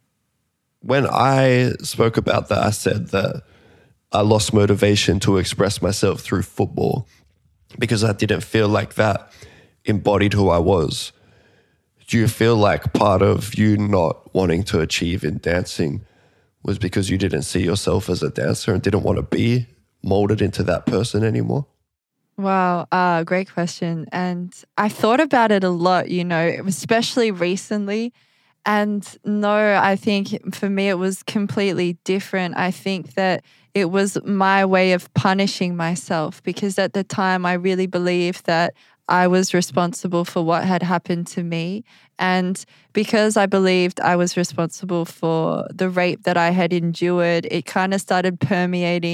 When I spoke about that, I said that I lost motivation to express myself through football because I didn't feel like that embodied who I was. Do you feel like part of you not wanting to achieve in dancing was because you didn't see yourself as a dancer and didn't want to be molded into that person anymore? Wow, uh, great question. And I thought about it a lot, you know, especially recently. And no, I think for me it was completely different. I think that it was my way of punishing myself because at the time I really believed that I was responsible for what had happened to me. And because I believed I was responsible for the rape that I had endured, it kind of started permeating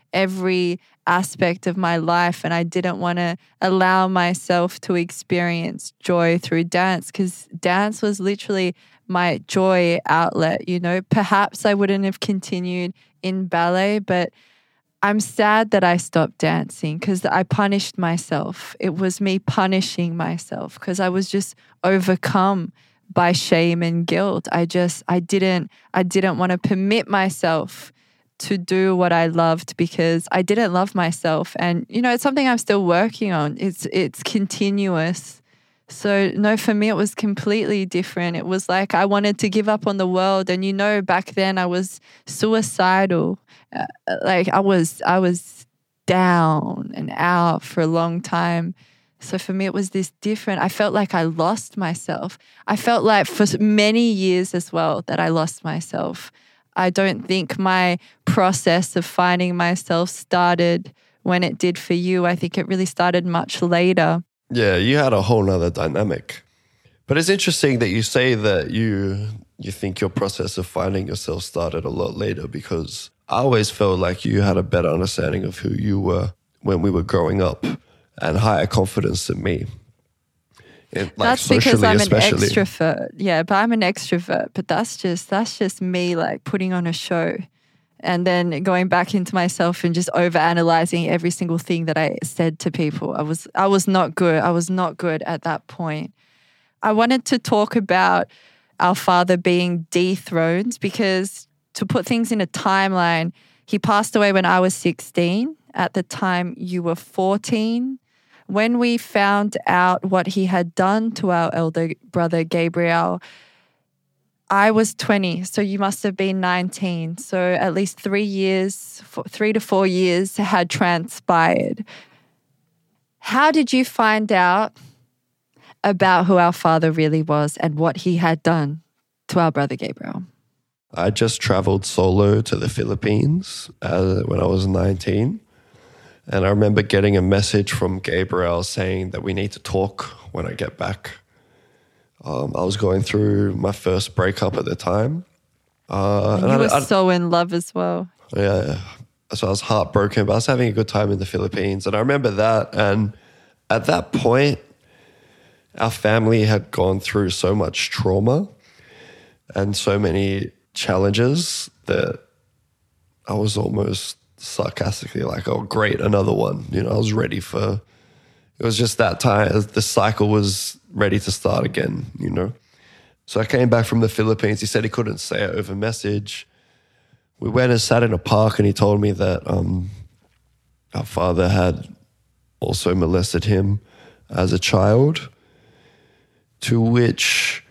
every aspect of my life, and I didn't want to allow myself to experience joy through dance, because dance was literally my joy outlet. You know, perhaps I wouldn't have continued in ballet, but I'm sad that I stopped dancing because I punished myself. It was me punishing myself because I was just overcome by shame and guilt. I just, I didn't, I didn't want to permit myself to do what I loved because I didn't love myself. And, you know, it's something I'm still working on. It's, it's continuous. So no, for me, it was completely different. It was like I wanted to give up on the world. And, you know, back then I was suicidal. Uh, like I was, I was down and out for a long time. So for me, it was this different. I felt like I lost myself. I felt like for many years as well that I lost myself. I don't think my process of finding myself started when it did for you. I think it really started much later. Yeah, you had a whole nother dynamic. But it's interesting that you say that you you think your process of finding yourself started a lot later, because I always felt like you had a better understanding of who you were when we were growing up and higher confidence than me. It, like, that's because I'm especially. an extrovert. Yeah, but I'm an extrovert. But that's just that's just me like putting on a show and then going back into myself and just overanalyzing every single thing that I said to people. I was I was not good. I was not good at that point. I wanted to talk about our father being dethroned because, to put things in a timeline, he passed away when I was sixteen. At the time, you were fourteen. When we found out what he had done to our elder brother, Gabriel, I was twenty, so you must have been nineteen. So at least three years, three to four years had transpired. How did you find out about who our father really was and what he had done to our brother Gabriel? I just traveled solo to the Philippines uh, when I was nineteen. And I remember getting a message from Gabriel saying that we need to talk when I get back. Um, I was going through my first breakup at the time. Uh, and you and were I, I, so in love as well. Yeah. So I was heartbroken, but I was having a good time in the Philippines. And I remember that. And at that point, our family had gone through so much trauma and so many challenges that I was almost sarcastically like, oh, great, another one. You know, I was ready for, it was just that time, the cycle was ready to start again, you know. So I came back from the Philippines. He said he couldn't say it over message. We went and sat in a park and he told me that um, our father had also molested him as a child, to which,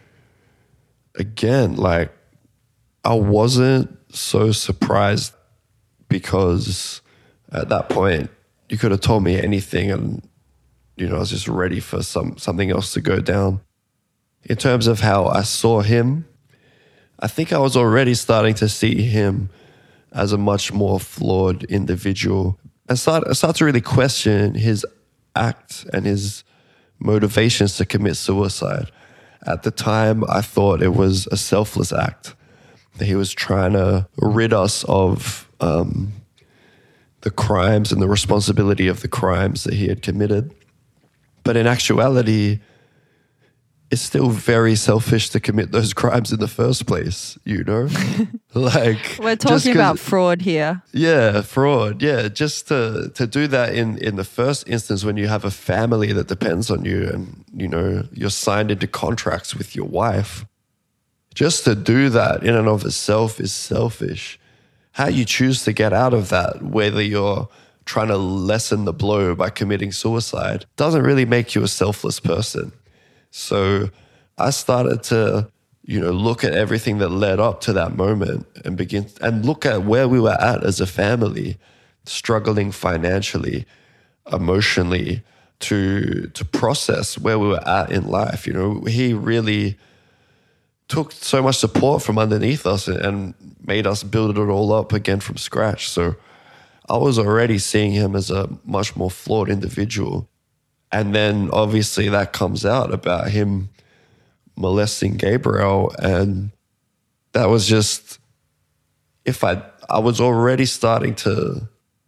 again, like, I wasn't so surprised, because at that point you could have told me anything and, you know, I was just ready for some something else to go down. In terms of how I saw him, I think I was already starting to see him as a much more flawed individual. I start, I start to really question his act and his motivations to commit suicide. At the time, I thought it was a selfless act. He was trying to rid us of um, the crimes and the responsibility of the crimes that he had committed. But in actuality, it's still very selfish to commit those crimes in the first place, you know? Like, we're talking about fraud here. Yeah, fraud. Yeah, just to to do that in, in the first instance when you have a family that depends on you and, you know, you're signed into contracts with your wife. Just to do that in and of itself is selfish. How you choose to get out of that, whether you're trying to lessen the blow by committing suicide, doesn't really make you a selfless person. So I started to, you know, look at everything that led up to that moment and begin and look at where we were at as a family, struggling financially, emotionally, to to process where we were at in life. You know, he really took so much support from underneath us and, and made us build it all up again from scratch. So I was already seeing him as a much more flawed individual. And then obviously that comes out about him molesting Gabriel. And that was just, if I, I was already starting to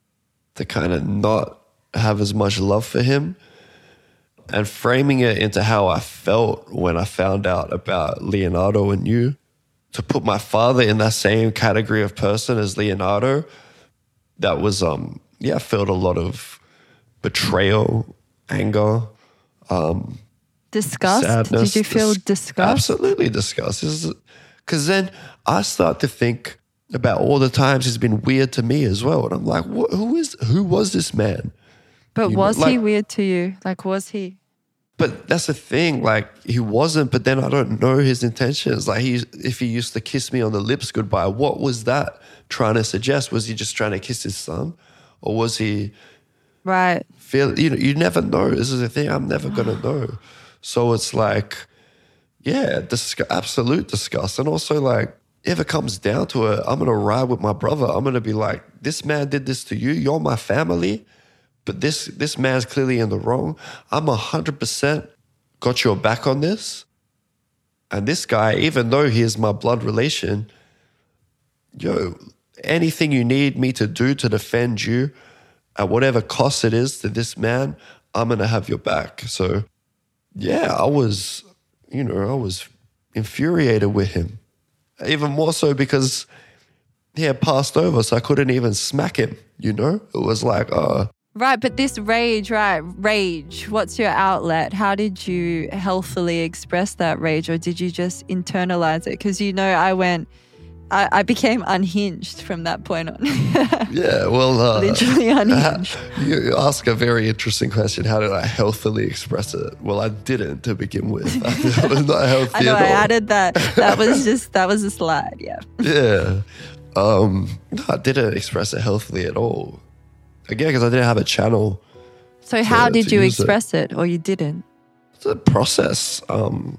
to kind of not have as much love for him, and framing it into how I felt when I found out about Leonardo and you, to put my father in that same category of person as Leonardo, that was, um, yeah, I felt a lot of betrayal, anger, um, disgust. sadness. Did you feel dis- disgust? Absolutely disgust. Because then I start to think about all the times he's been weird to me as well. And I'm like, wh- who is, who was this man? But You was know, he like- weird to you? Like, was he? But that's the thing, like he wasn't, but then I don't know his intentions. Like he, if he used to kiss me on the lips goodbye, what was that trying to suggest? Was he just trying to kiss his son? Or was he Right. feel, you know, you never know. This is the thing, I'm never going to know. So it's like, yeah, dis- absolute disgust. And also like, if it comes down to it, I'm going to ride with my brother. I'm going to be like, this man did this to you. You're my family. But this this man's clearly in the wrong. I'm one hundred percent got your back on this. And this guy, even though he is my blood relation, yo, anything you need me to do to defend you, at whatever cost it is to this man, I'm going to have your back. So, yeah, I was, you know, I was infuriated with him. Even more so because he had passed over, so I couldn't even smack him, you know? It was like, uh, Right, but this rage, right, rage, what's your outlet? How did you healthily express that rage, or did you just internalize it? Because, you know, I went, I, I became unhinged from that point on. yeah, well, uh, Literally unhinged. You ask a very interesting question. How did I healthily express it? Well, I didn't to begin with. I was not healthy I know, at I all. added that. That was just, that was a slide, yeah. Yeah. Um, no, I didn't express it healthily at all. Again, because I didn't have a channel. So how to- did to you use it. express it, or you didn't? It's a process. Um,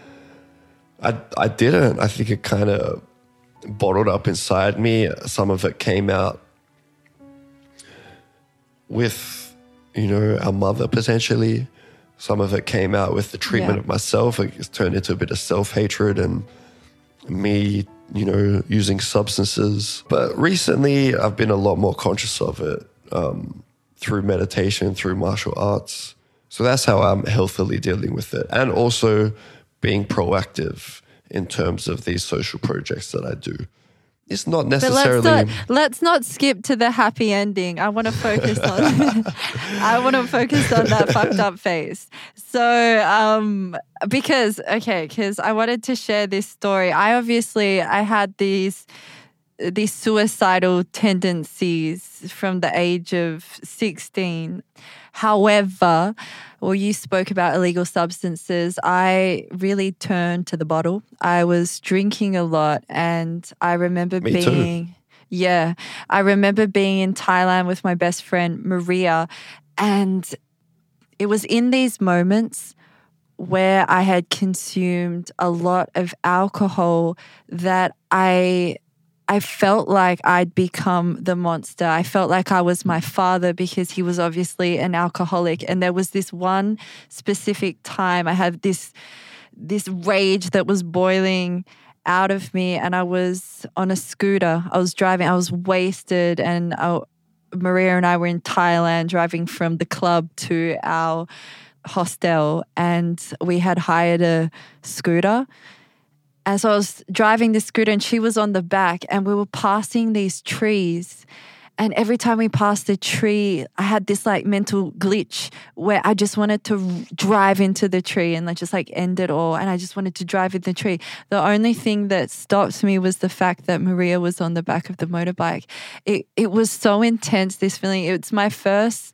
I I didn't. I think it kind of bottled up inside me. Some of it came out with, you know, our mother potentially. Some of it came out with the treatment Yeah. of myself. It turned into a bit of self-hatred and me, you know, using substances. But recently, I've been a lot more conscious of it um, through meditation, through martial arts. So that's how I'm healthily dealing with it. And also being proactive in terms of these social projects that I do. It's not But necessarily... let's not, let's not skip to the happy ending. I want to focus on I want to focus on that fucked up face. So, um, because okay, because I wanted to share this story. I obviously I had these these suicidal tendencies from the age of sixteen. However, well, you spoke about illegal substances. I really turned to the bottle. I was drinking a lot, and I remember Me too. being, yeah, I remember being in Thailand with my best friend, Maria, and it was in these moments where I had consumed a lot of alcohol that I I felt like I'd become the monster. I felt like I was my father because he was obviously an alcoholic. And there was this one specific time I had this this rage that was boiling out of me, and I was on a scooter. I was driving. I was wasted, and I, Maria and I were in Thailand driving from the club to our hostel, and we had hired a scooter. And so I was driving the scooter and she was on the back, and we were passing these trees. And every time we passed a tree, I had this like mental glitch where I just wanted to r- drive into the tree and like just like end it all. And I just wanted to drive in the tree. The only thing that stopped me was the fact that Maria was on the back of the motorbike. It it was so intense, this feeling. It's my first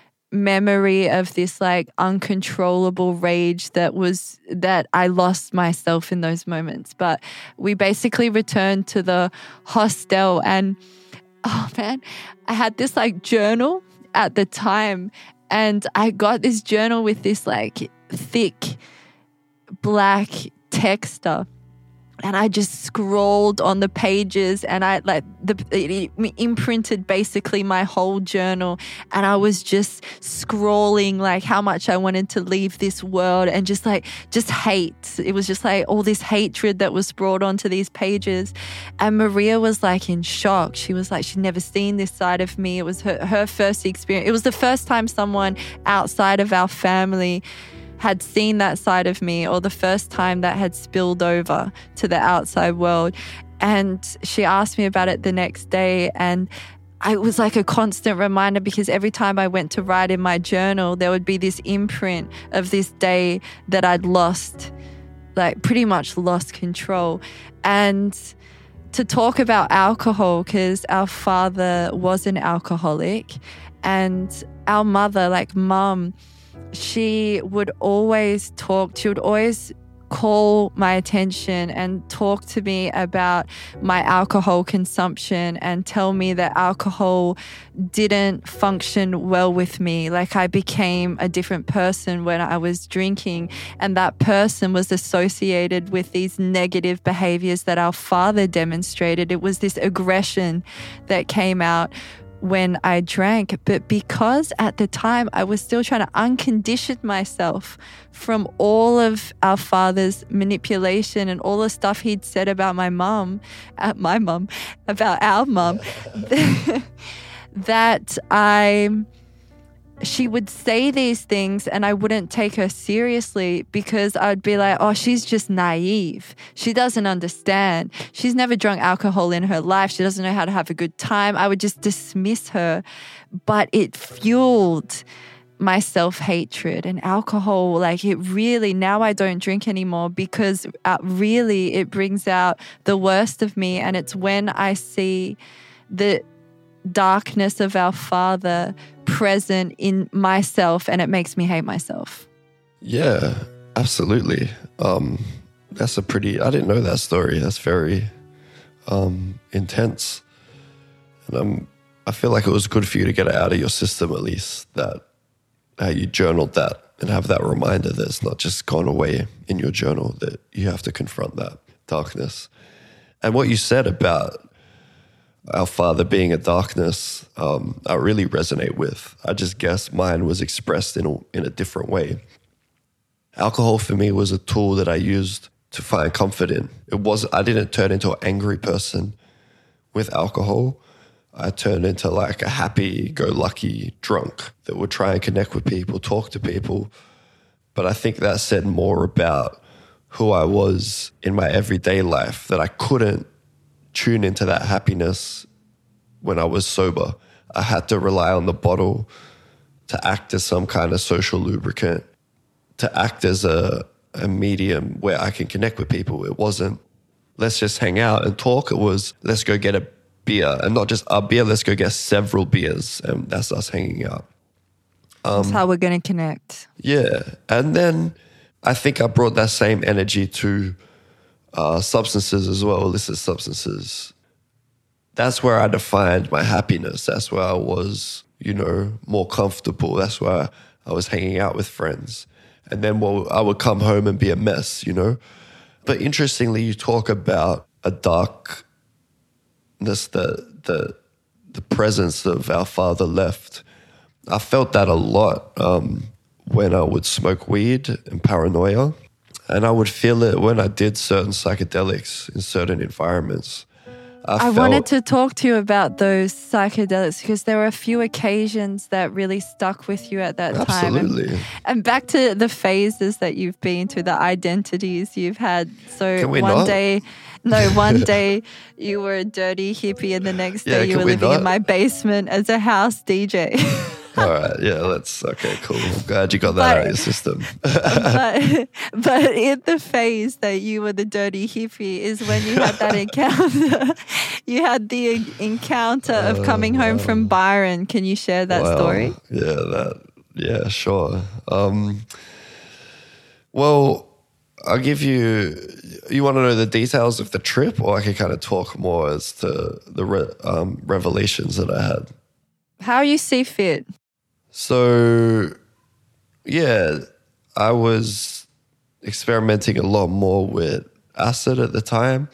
memory of this like uncontrollable rage that was that I lost myself in those moments. But we basically returned to the hostel, and oh man, I had this like journal at the time, and I got this journal with this like thick black texture And I just scrawled on the pages, and I like the it imprinted basically my whole journal. And I was just scrawling like how much I wanted to leave this world, and just like just hate. It was just like all this hatred that was brought onto these pages. And Maria was like in shock. She was like, she'd never seen this side of me. It was her, her first experience. It was the first time someone outside of our family had seen that side of me, or the first time that had spilled over to the outside world. And she asked me about it the next day, and I it was like a constant reminder, because every time I went to write in my journal, there would be this imprint of this day that I'd lost, like pretty much lost control. And to talk about alcohol, because our father was an alcoholic, and our mother, like mum, she would always talk, she would always call my attention and talk to me about my alcohol consumption, and tell me that alcohol didn't function well with me. Like I became a different person when I was drinking, and that person was associated with these negative behaviors that our father demonstrated. It was this aggression that came out when I drank. But because at the time I was still trying to uncondition myself from all of our father's manipulation and all the stuff he'd said about my mum, uh, my mum, about our mum, that I... she would say these things and I wouldn't take her seriously, because I'd be like, oh, she's just naive. She doesn't understand. She's never drunk alcohol in her life. She doesn't know how to have a good time. I would just dismiss her. But it fueled my self-hatred. And alcohol, like it really, now I don't drink anymore, because uh, really it brings out the worst of me. And it's when I see the darkness of our father present in myself, and it makes me hate myself. Yeah, absolutely. Um, that's a pretty, I didn't know that story. That's very um, intense. And um, I feel like it was good for you to get it out of your system, at least, that how you journaled that and have that reminder that it's not just gone away in your journal, that you have to confront that darkness. And what you said about our father being a darkness, um, I really resonate with. I just guess mine was expressed in a, in a different way. Alcohol for me was a tool that I used to find comfort in. It was, I didn't turn into an angry person with alcohol. I turned into like a happy-go-lucky drunk that would try and connect with people, talk to people. But I think that said more about who I was in my everyday life, that I couldn't tune into that happiness when I was sober. I had to rely on the bottle to act as some kind of social lubricant, to act as a, a medium where I can connect with people. It wasn't, let's just hang out and talk. It was, let's go get a beer, and not just a beer, let's go get several beers, and that's us hanging out. Um, that's how we're going to connect. Yeah. And then I think I brought that same energy to Uh, substances as well, illicit substances. That's where I defined my happiness. That's where I was, you know, more comfortable. That's where I was hanging out with friends. And then well, I would come home and be a mess, you know. But interestingly, you talk about a darkness, the, the, the presence of our father left. I felt that a lot um, when I would smoke weed and paranoia. And I would feel it when I did certain psychedelics in certain environments. I, I felt, wanted to talk to you about those psychedelics, because there were a few occasions that really stuck with you at that time. Absolutely. And, and back to the phases that you've been through, the identities you've had. So Can we one not? day, no, one day you were a dirty hippie, and the next Yeah, day you can were we living not? in my basement as a house D J. All right, yeah, let's, okay, cool. I'm glad you got that But- out of your system. but, but in the phase that you were the dirty hippie is when you had that encounter. You had the encounter of coming home from Byron. Can you share that Wow. story? Yeah, that, yeah, sure. Um, well, I'll give you, you want to know the details of the trip, or I can kind of talk more as to the re, um, revelations that I had? How you see fit. So, yeah, I was experimenting a lot more with acid at the time.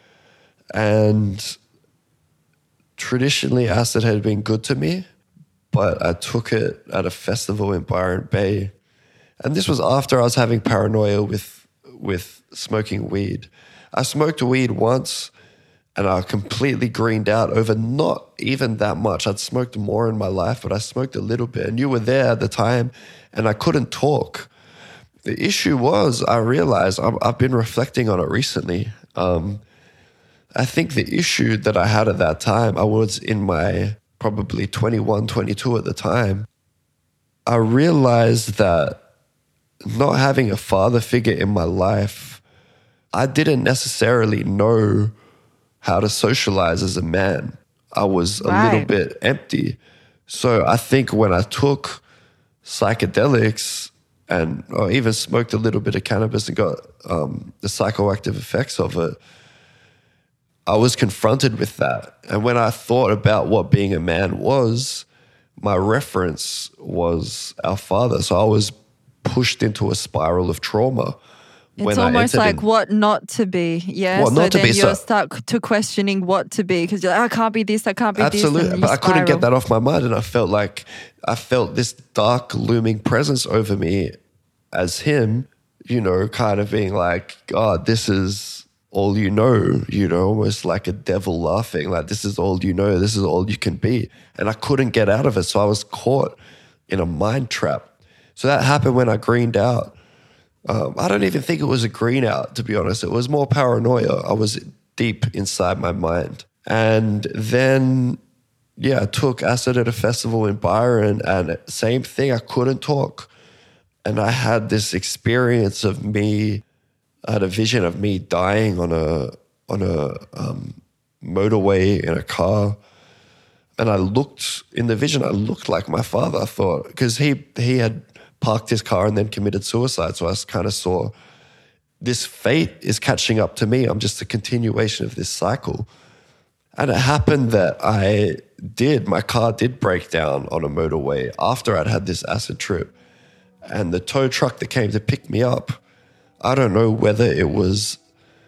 And traditionally, acid had been good to me, but I took it at a festival in Byron Bay. And this was after I was having paranoia with with smoking weed. I smoked weed once and I completely greened out over not even that much. I'd smoked more in my life, but I smoked a little bit. And you were there at the time and I couldn't talk. The issue was, I realized, I've, I've been reflecting on it recently. Um, I think the issue that I had at that time, I was in my probably twenty-one, twenty-two at the time. I realized that not having a father figure in my life, I didn't necessarily know how to socialize as a man. I was a Right. little bit empty. So I think when I took psychedelics and or even smoked a little bit of cannabis and got um, the psychoactive effects of it, I was confronted with that. And when I thought about what being a man was, my reference was our father. So I was pushed into a spiral of trauma. It's almost like in, what not to be, yeah? What so not to then be, you're so- stuck to questioning what to be because you're like, I can't be this, I can't be Absolutely, this. and but you I couldn't get spiral. that off my mind, and I felt like I felt this dark looming presence over me as him, you know, kind of being like, God, this is all you know, you know, almost like a devil laughing, like this is all you know, this is all you can be. And I couldn't get out of it, so I was caught in a mind trap. So that happened when I greened out. Um, I don't even think it was a green out, to be honest. It was more paranoia. I was deep inside my mind. And then, yeah, I took acid at a festival in Byron and same thing, I couldn't talk. And I had this experience of me, I had a vision of me dying on a on a um, motorway in a car. And I looked, in the vision, I looked like my father, I thought, because he he had parked his car and then committed suicide. So I kind of saw this fate is catching up to me. I'm just a continuation of this cycle. And it happened that I did, my car did break down on a motorway after I'd had this acid trip. And the tow truck that came to pick me up, I don't know whether it was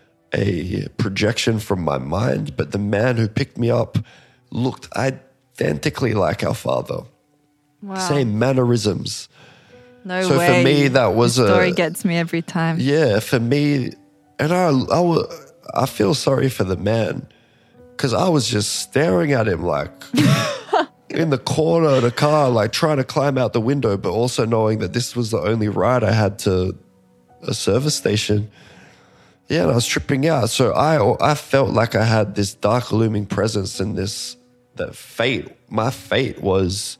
a projection from my mind, but the man who picked me up looked identically like our father. Wow. Same mannerisms. No So way. for me, that was the story a gets me every time. yeah. For me, and I, I, wa- I feel sorry for the man because I was just staring at him like in the corner of the car, like trying to climb out the window, but also knowing that this was the only ride I had to a service station. Yeah, and I was tripping out. So I, I felt like I had this dark looming presence and this that fate. My fate was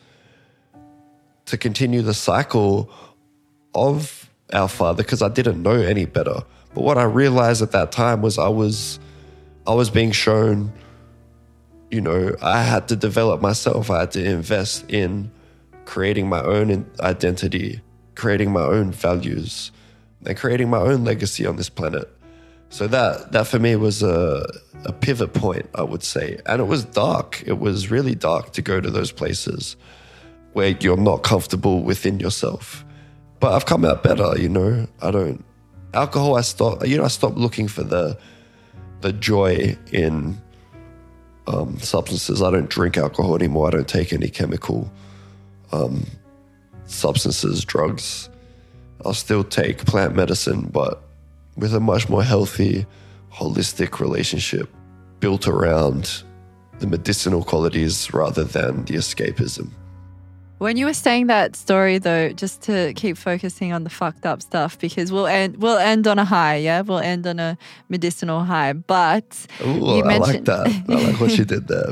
to continue the cycle of our father because I didn't know any better. But what I realized at that time was I was I was being shown, you know, I had to develop myself. I had to invest in creating my own identity, creating my own values, and creating my own legacy on this planet. So that that for me was a, a pivot point, I would say. And it was dark. It was really dark to go to those places where you're not comfortable within yourself. But I've come out better, you know. I don't alcohol I stopped you know, I stopped looking for the the joy in um, substances. I don't drink alcohol anymore. I don't take any chemical um, substances, drugs. I'll still take plant medicine, but with a much more healthy, holistic relationship built around the medicinal qualities rather than the escapism. When you were saying that story, though, just to keep focusing on the fucked up stuff, because we'll end we'll end on a high, yeah, we'll end on a medicinal high. But Ooh, you I like mentioned that. I like what you did there.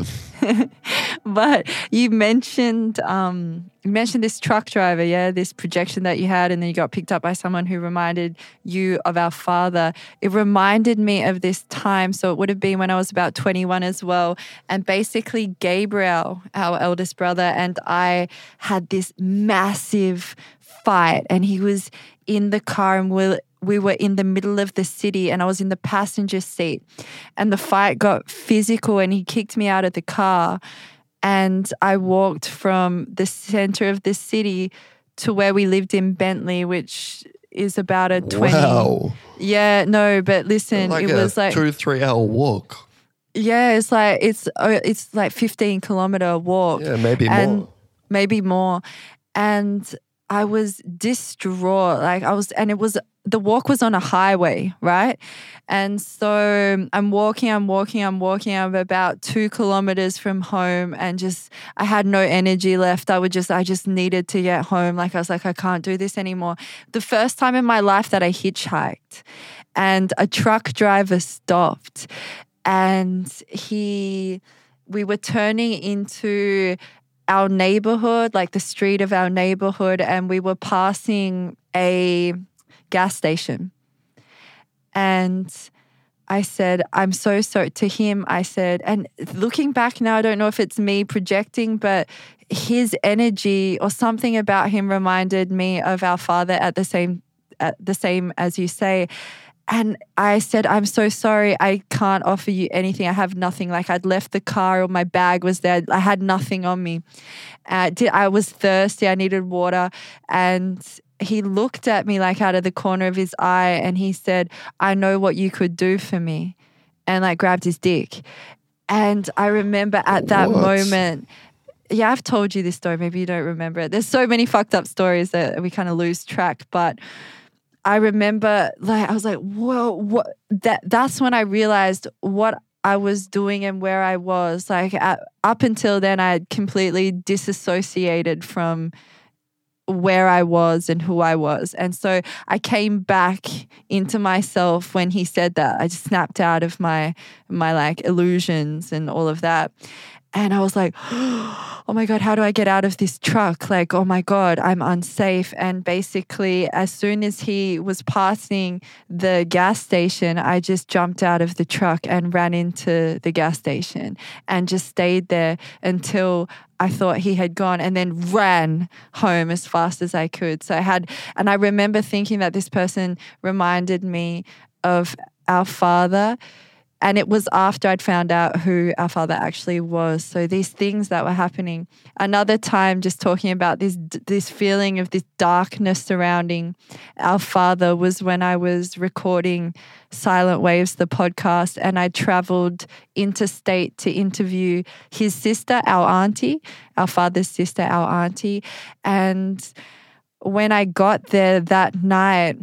but you mentioned um, you mentioned this truck driver, yeah, this projection that you had, and then you got picked up by someone who reminded you of our father. It reminded me of this time, so it would have been when I was about twenty-one as well. And basically, Gabriel, our eldest brother, and I had this massive fight, and he was in the car, and we we were in the middle of the city, and I was in the passenger seat, and the fight got physical, and he kicked me out of the car. And I walked from the center of the city to where we lived in Bentley, which is about a twenty. Wow. Yeah, no, but listen, like it a was like two, three hour walk. Yeah, it's like it's uh, it's like fifteen kilometer walk. Yeah, maybe and more. Maybe more. And I was distraught. Like I was, and it was, the walk was on a highway, right? And so I'm walking, I'm walking, I'm walking. I'm about two kilometers from home and just, I had no energy left. I would just, I just needed to get home. Like I was like, I can't do this anymore. The first time in my life that I hitchhiked and a truck driver stopped and he, we were turning into our neighborhood, like the street of our neighborhood, and we were passing a gas station. And I said, I'm so sorry to him. I said, and looking back now, I don't know if it's me projecting, but his energy or something about him reminded me of our father at the same, at the same as you say. And I said, I'm so sorry. I can't offer you anything. I have nothing. Like I'd left the car or my bag was there. I had nothing on me. Uh, did, I was thirsty. I needed water. And he looked at me like out of the corner of his eye and he said, I know what you could do for me. And like grabbed his dick. And I remember at that What? moment, yeah, I've told you this story. Maybe you don't remember it. There's so many fucked up stories that we kind of lose track. But I remember, like, I was like, whoa, what? That, that's when I realized what I was doing and where I was. Like, at, up until then, I had completely disassociated from where I was and who I was. And so I came back into myself when he said that. I just snapped out of my, my like, illusions and all of that. And I was like, oh my God, how do I get out of this truck? Like, oh my God, I'm unsafe. And basically, as soon as he was passing the gas station, I just jumped out of the truck and ran into the gas station and just stayed there until I thought he had gone, and then ran home as fast as I could. So I had, and I remember thinking that this person reminded me of our father. And it was after I'd found out who our father actually was. So these things that were happening. Another time, just talking about this this feeling of this darkness surrounding our father was when I was recording Silent Waves, the podcast, and I traveled interstate to interview his sister, our auntie, our father's sister, our auntie. And when I got there that night,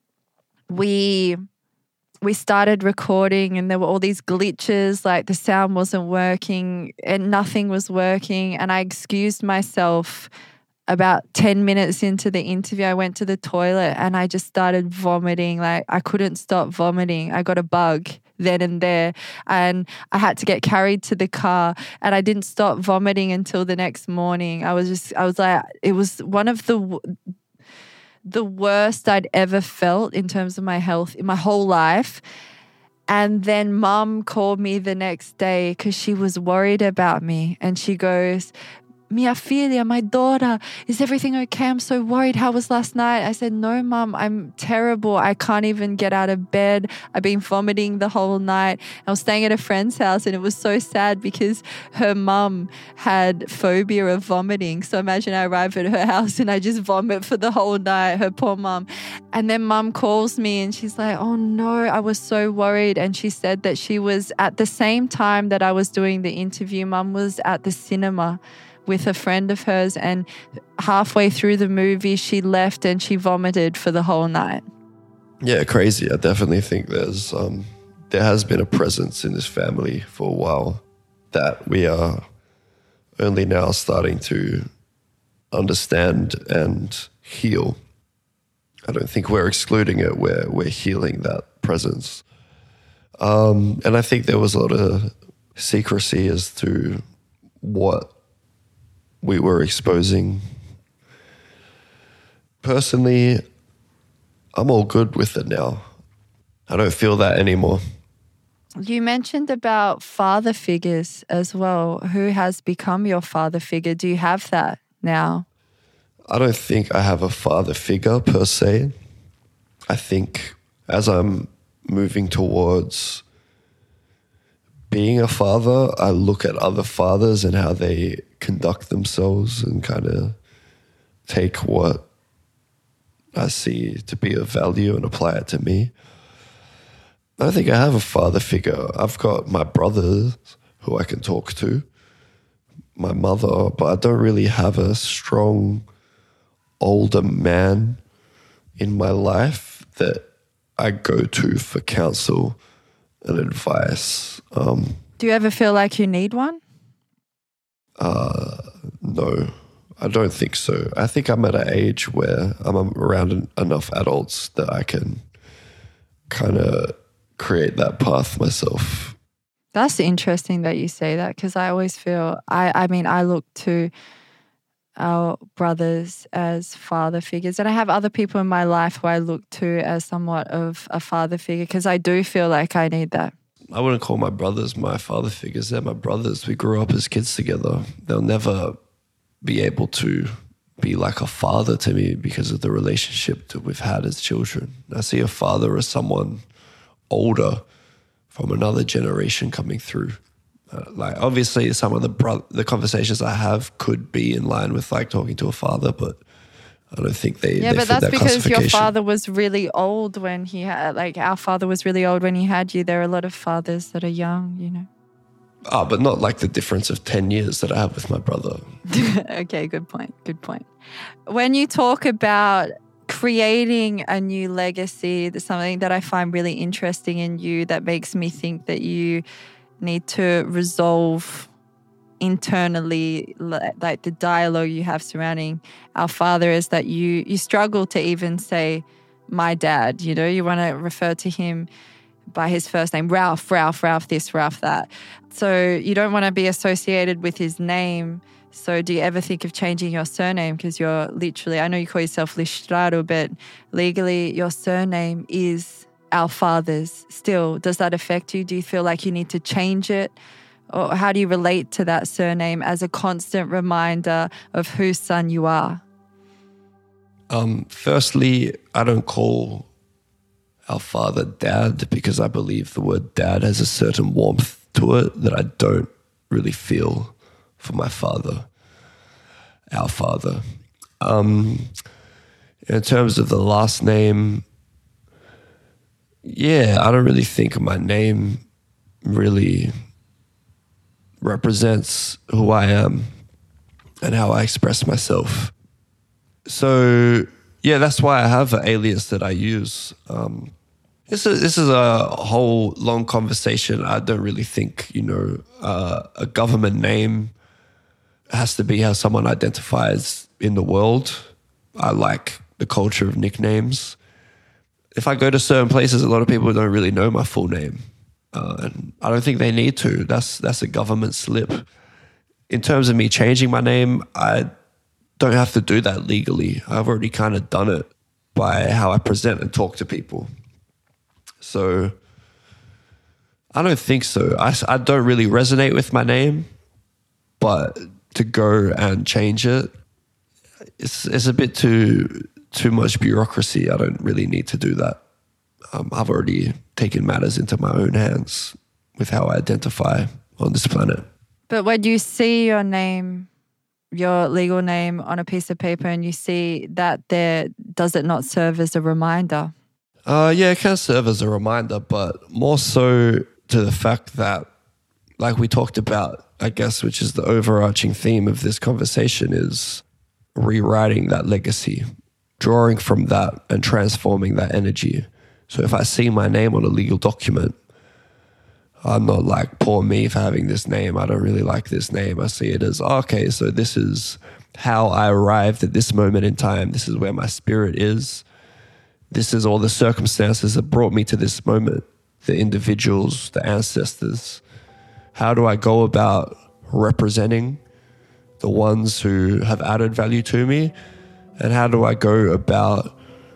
we... we started recording and there were all these glitches, like the sound wasn't working and nothing was working. And I excused myself about ten minutes into the interview. I went to the toilet and I just started vomiting. Like I couldn't stop vomiting. I got a bug then and there and I had to get carried to the car and I didn't stop vomiting until the next morning. I was just, I was like, it was one of the... the worst I'd ever felt in terms of my health in my whole life. And then mum called me the next day because she was worried about me. And she goes, Mia filha, my daughter, is everything okay? I'm so worried. How was last night? I said, no, mum, I'm terrible. I can't even get out of bed. I've been vomiting the whole night. I was staying at a friend's house and it was so sad because her mum had phobia of vomiting. So imagine I arrive at her house and I just vomit for the whole night, her poor mum. And then mum calls me and she's like, oh no, I was so worried. And she said that she was at the same time that I was doing the interview, mum was at the cinema with a friend of hers, and halfway through the movie she left and she vomited for the whole night. Yeah, crazy. I definitely think there's um, there has been a presence in this family for a while that we are only now starting to understand and heal. I don't think we're excluding it. We're we're healing that presence. Um, and I think there was a lot of secrecy as to what we were exposing. Personally, I'm all good with it now. I don't feel that anymore. You mentioned about father figures as well. Who has become your father figure? Do you have that now? I don't think I have a father figure per se. I think as I'm moving towards being a father, I look at other fathers and how they conduct themselves and kind of take what I see to be of value and apply it to me. I don't think I have a father figure. I've got my brothers who I can talk to, my mother, but I don't really have a strong older man in my life that I go to for counsel and advice. Um, Do you ever feel like you need one? Uh, no, I don't think so. I think I'm at an age where I'm around en- enough adults that I can kind of create that path myself. That's interesting that you say that, because I always feel, I, I mean, I look to our brothers as father figures, and I have other people in my life who I look to as somewhat of a father figure, because I do feel like I need that. I wouldn't call my brothers my father figures. They're my brothers. We grew up as kids together. They'll never be able to be like a father to me because of the relationship that we've had as children. I see a father as someone older from another generation coming through. Uh, like obviously some of the bro- the conversations I have could be in line with like talking to a father, but I don't think they Yeah, they but fit that's that because your classification. father was really old when he had, like our father was really old when he had you. There are a lot of fathers that are young, you know. Ah, but not like the difference of ten years that I have with my brother. Okay, good point. Good point. When you talk about creating a new legacy, there's something that I find really interesting in you that makes me think that you need to resolve internally, like the dialogue you have surrounding our father, is that you you struggle to even say my dad. You know, you want to refer to him by his first name, Ralph, Ralph, Ralph this, Ralph that. So you don't want to be associated with his name. So do you ever think of changing your surname? Because you're literally, I know you call yourself Listrado, but legally your surname is our father's still. Does that affect you? Do you feel like you need to change it? Or how do you relate to that surname as a constant reminder of whose son you are? Um, firstly, I don't call our father dad because I believe the word dad has a certain warmth to it that I don't really feel for my father, our father. Um, in terms of the last name, yeah, I don't really think my name really represents who I am and how I express myself. So, yeah, that's why I have an alias that I use. Um, this is this is a whole long conversation. I don't really think, you know, uh, a government name has to be how someone identifies in the world. I like the culture of nicknames. If I go to certain places, a lot of people don't really know my full name. Uh, and I don't think they need to. That's that's a government slip. In terms of me changing my name, I don't have to do that legally. I've already kind of done it by how I present and talk to people. So I don't think so. I, I don't really resonate with my name, but to go and change it, it's it's a bit too too much bureaucracy. I don't really need to do that. Um, I've already taken matters into my own hands with how I identify on this planet. But when you see your name, your legal name on a piece of paper and you see that there, does it not serve as a reminder? Uh, yeah, it can serve as a reminder, but more so to the fact that, like we talked about, I guess, which is the overarching theme of this conversation, is rewriting that legacy, drawing from that and transforming that energy. So if I see my name on a legal document, I'm not like, poor me for having this name. I don't really like this name. I see it as, okay, so this is how I arrived at this moment in time. This is where my spirit is. This is all the circumstances that brought me to this moment, the individuals, the ancestors. How do I go about representing the ones who have added value to me? And how do I go about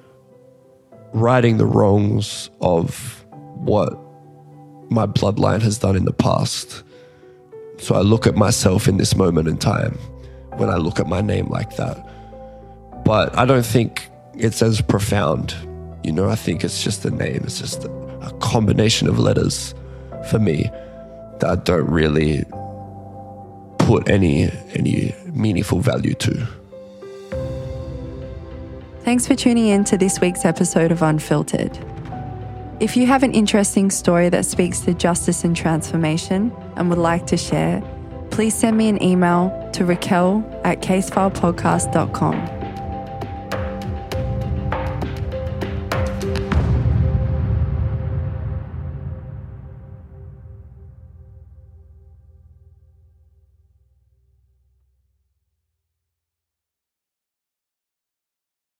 righting the wrongs of what my bloodline has done in the past? So I look at myself in this moment in time when I look at my name like that. But I don't think it's as profound. You know, I think it's just a name. It's just a, a combination of letters for me that don't really put any any meaningful value to. Thanks for tuning in to this week's episode of Unfiltered. If you have an interesting story that speaks to justice and transformation and would like to share, please send me an email to Raquel at casefilepodcast dot com.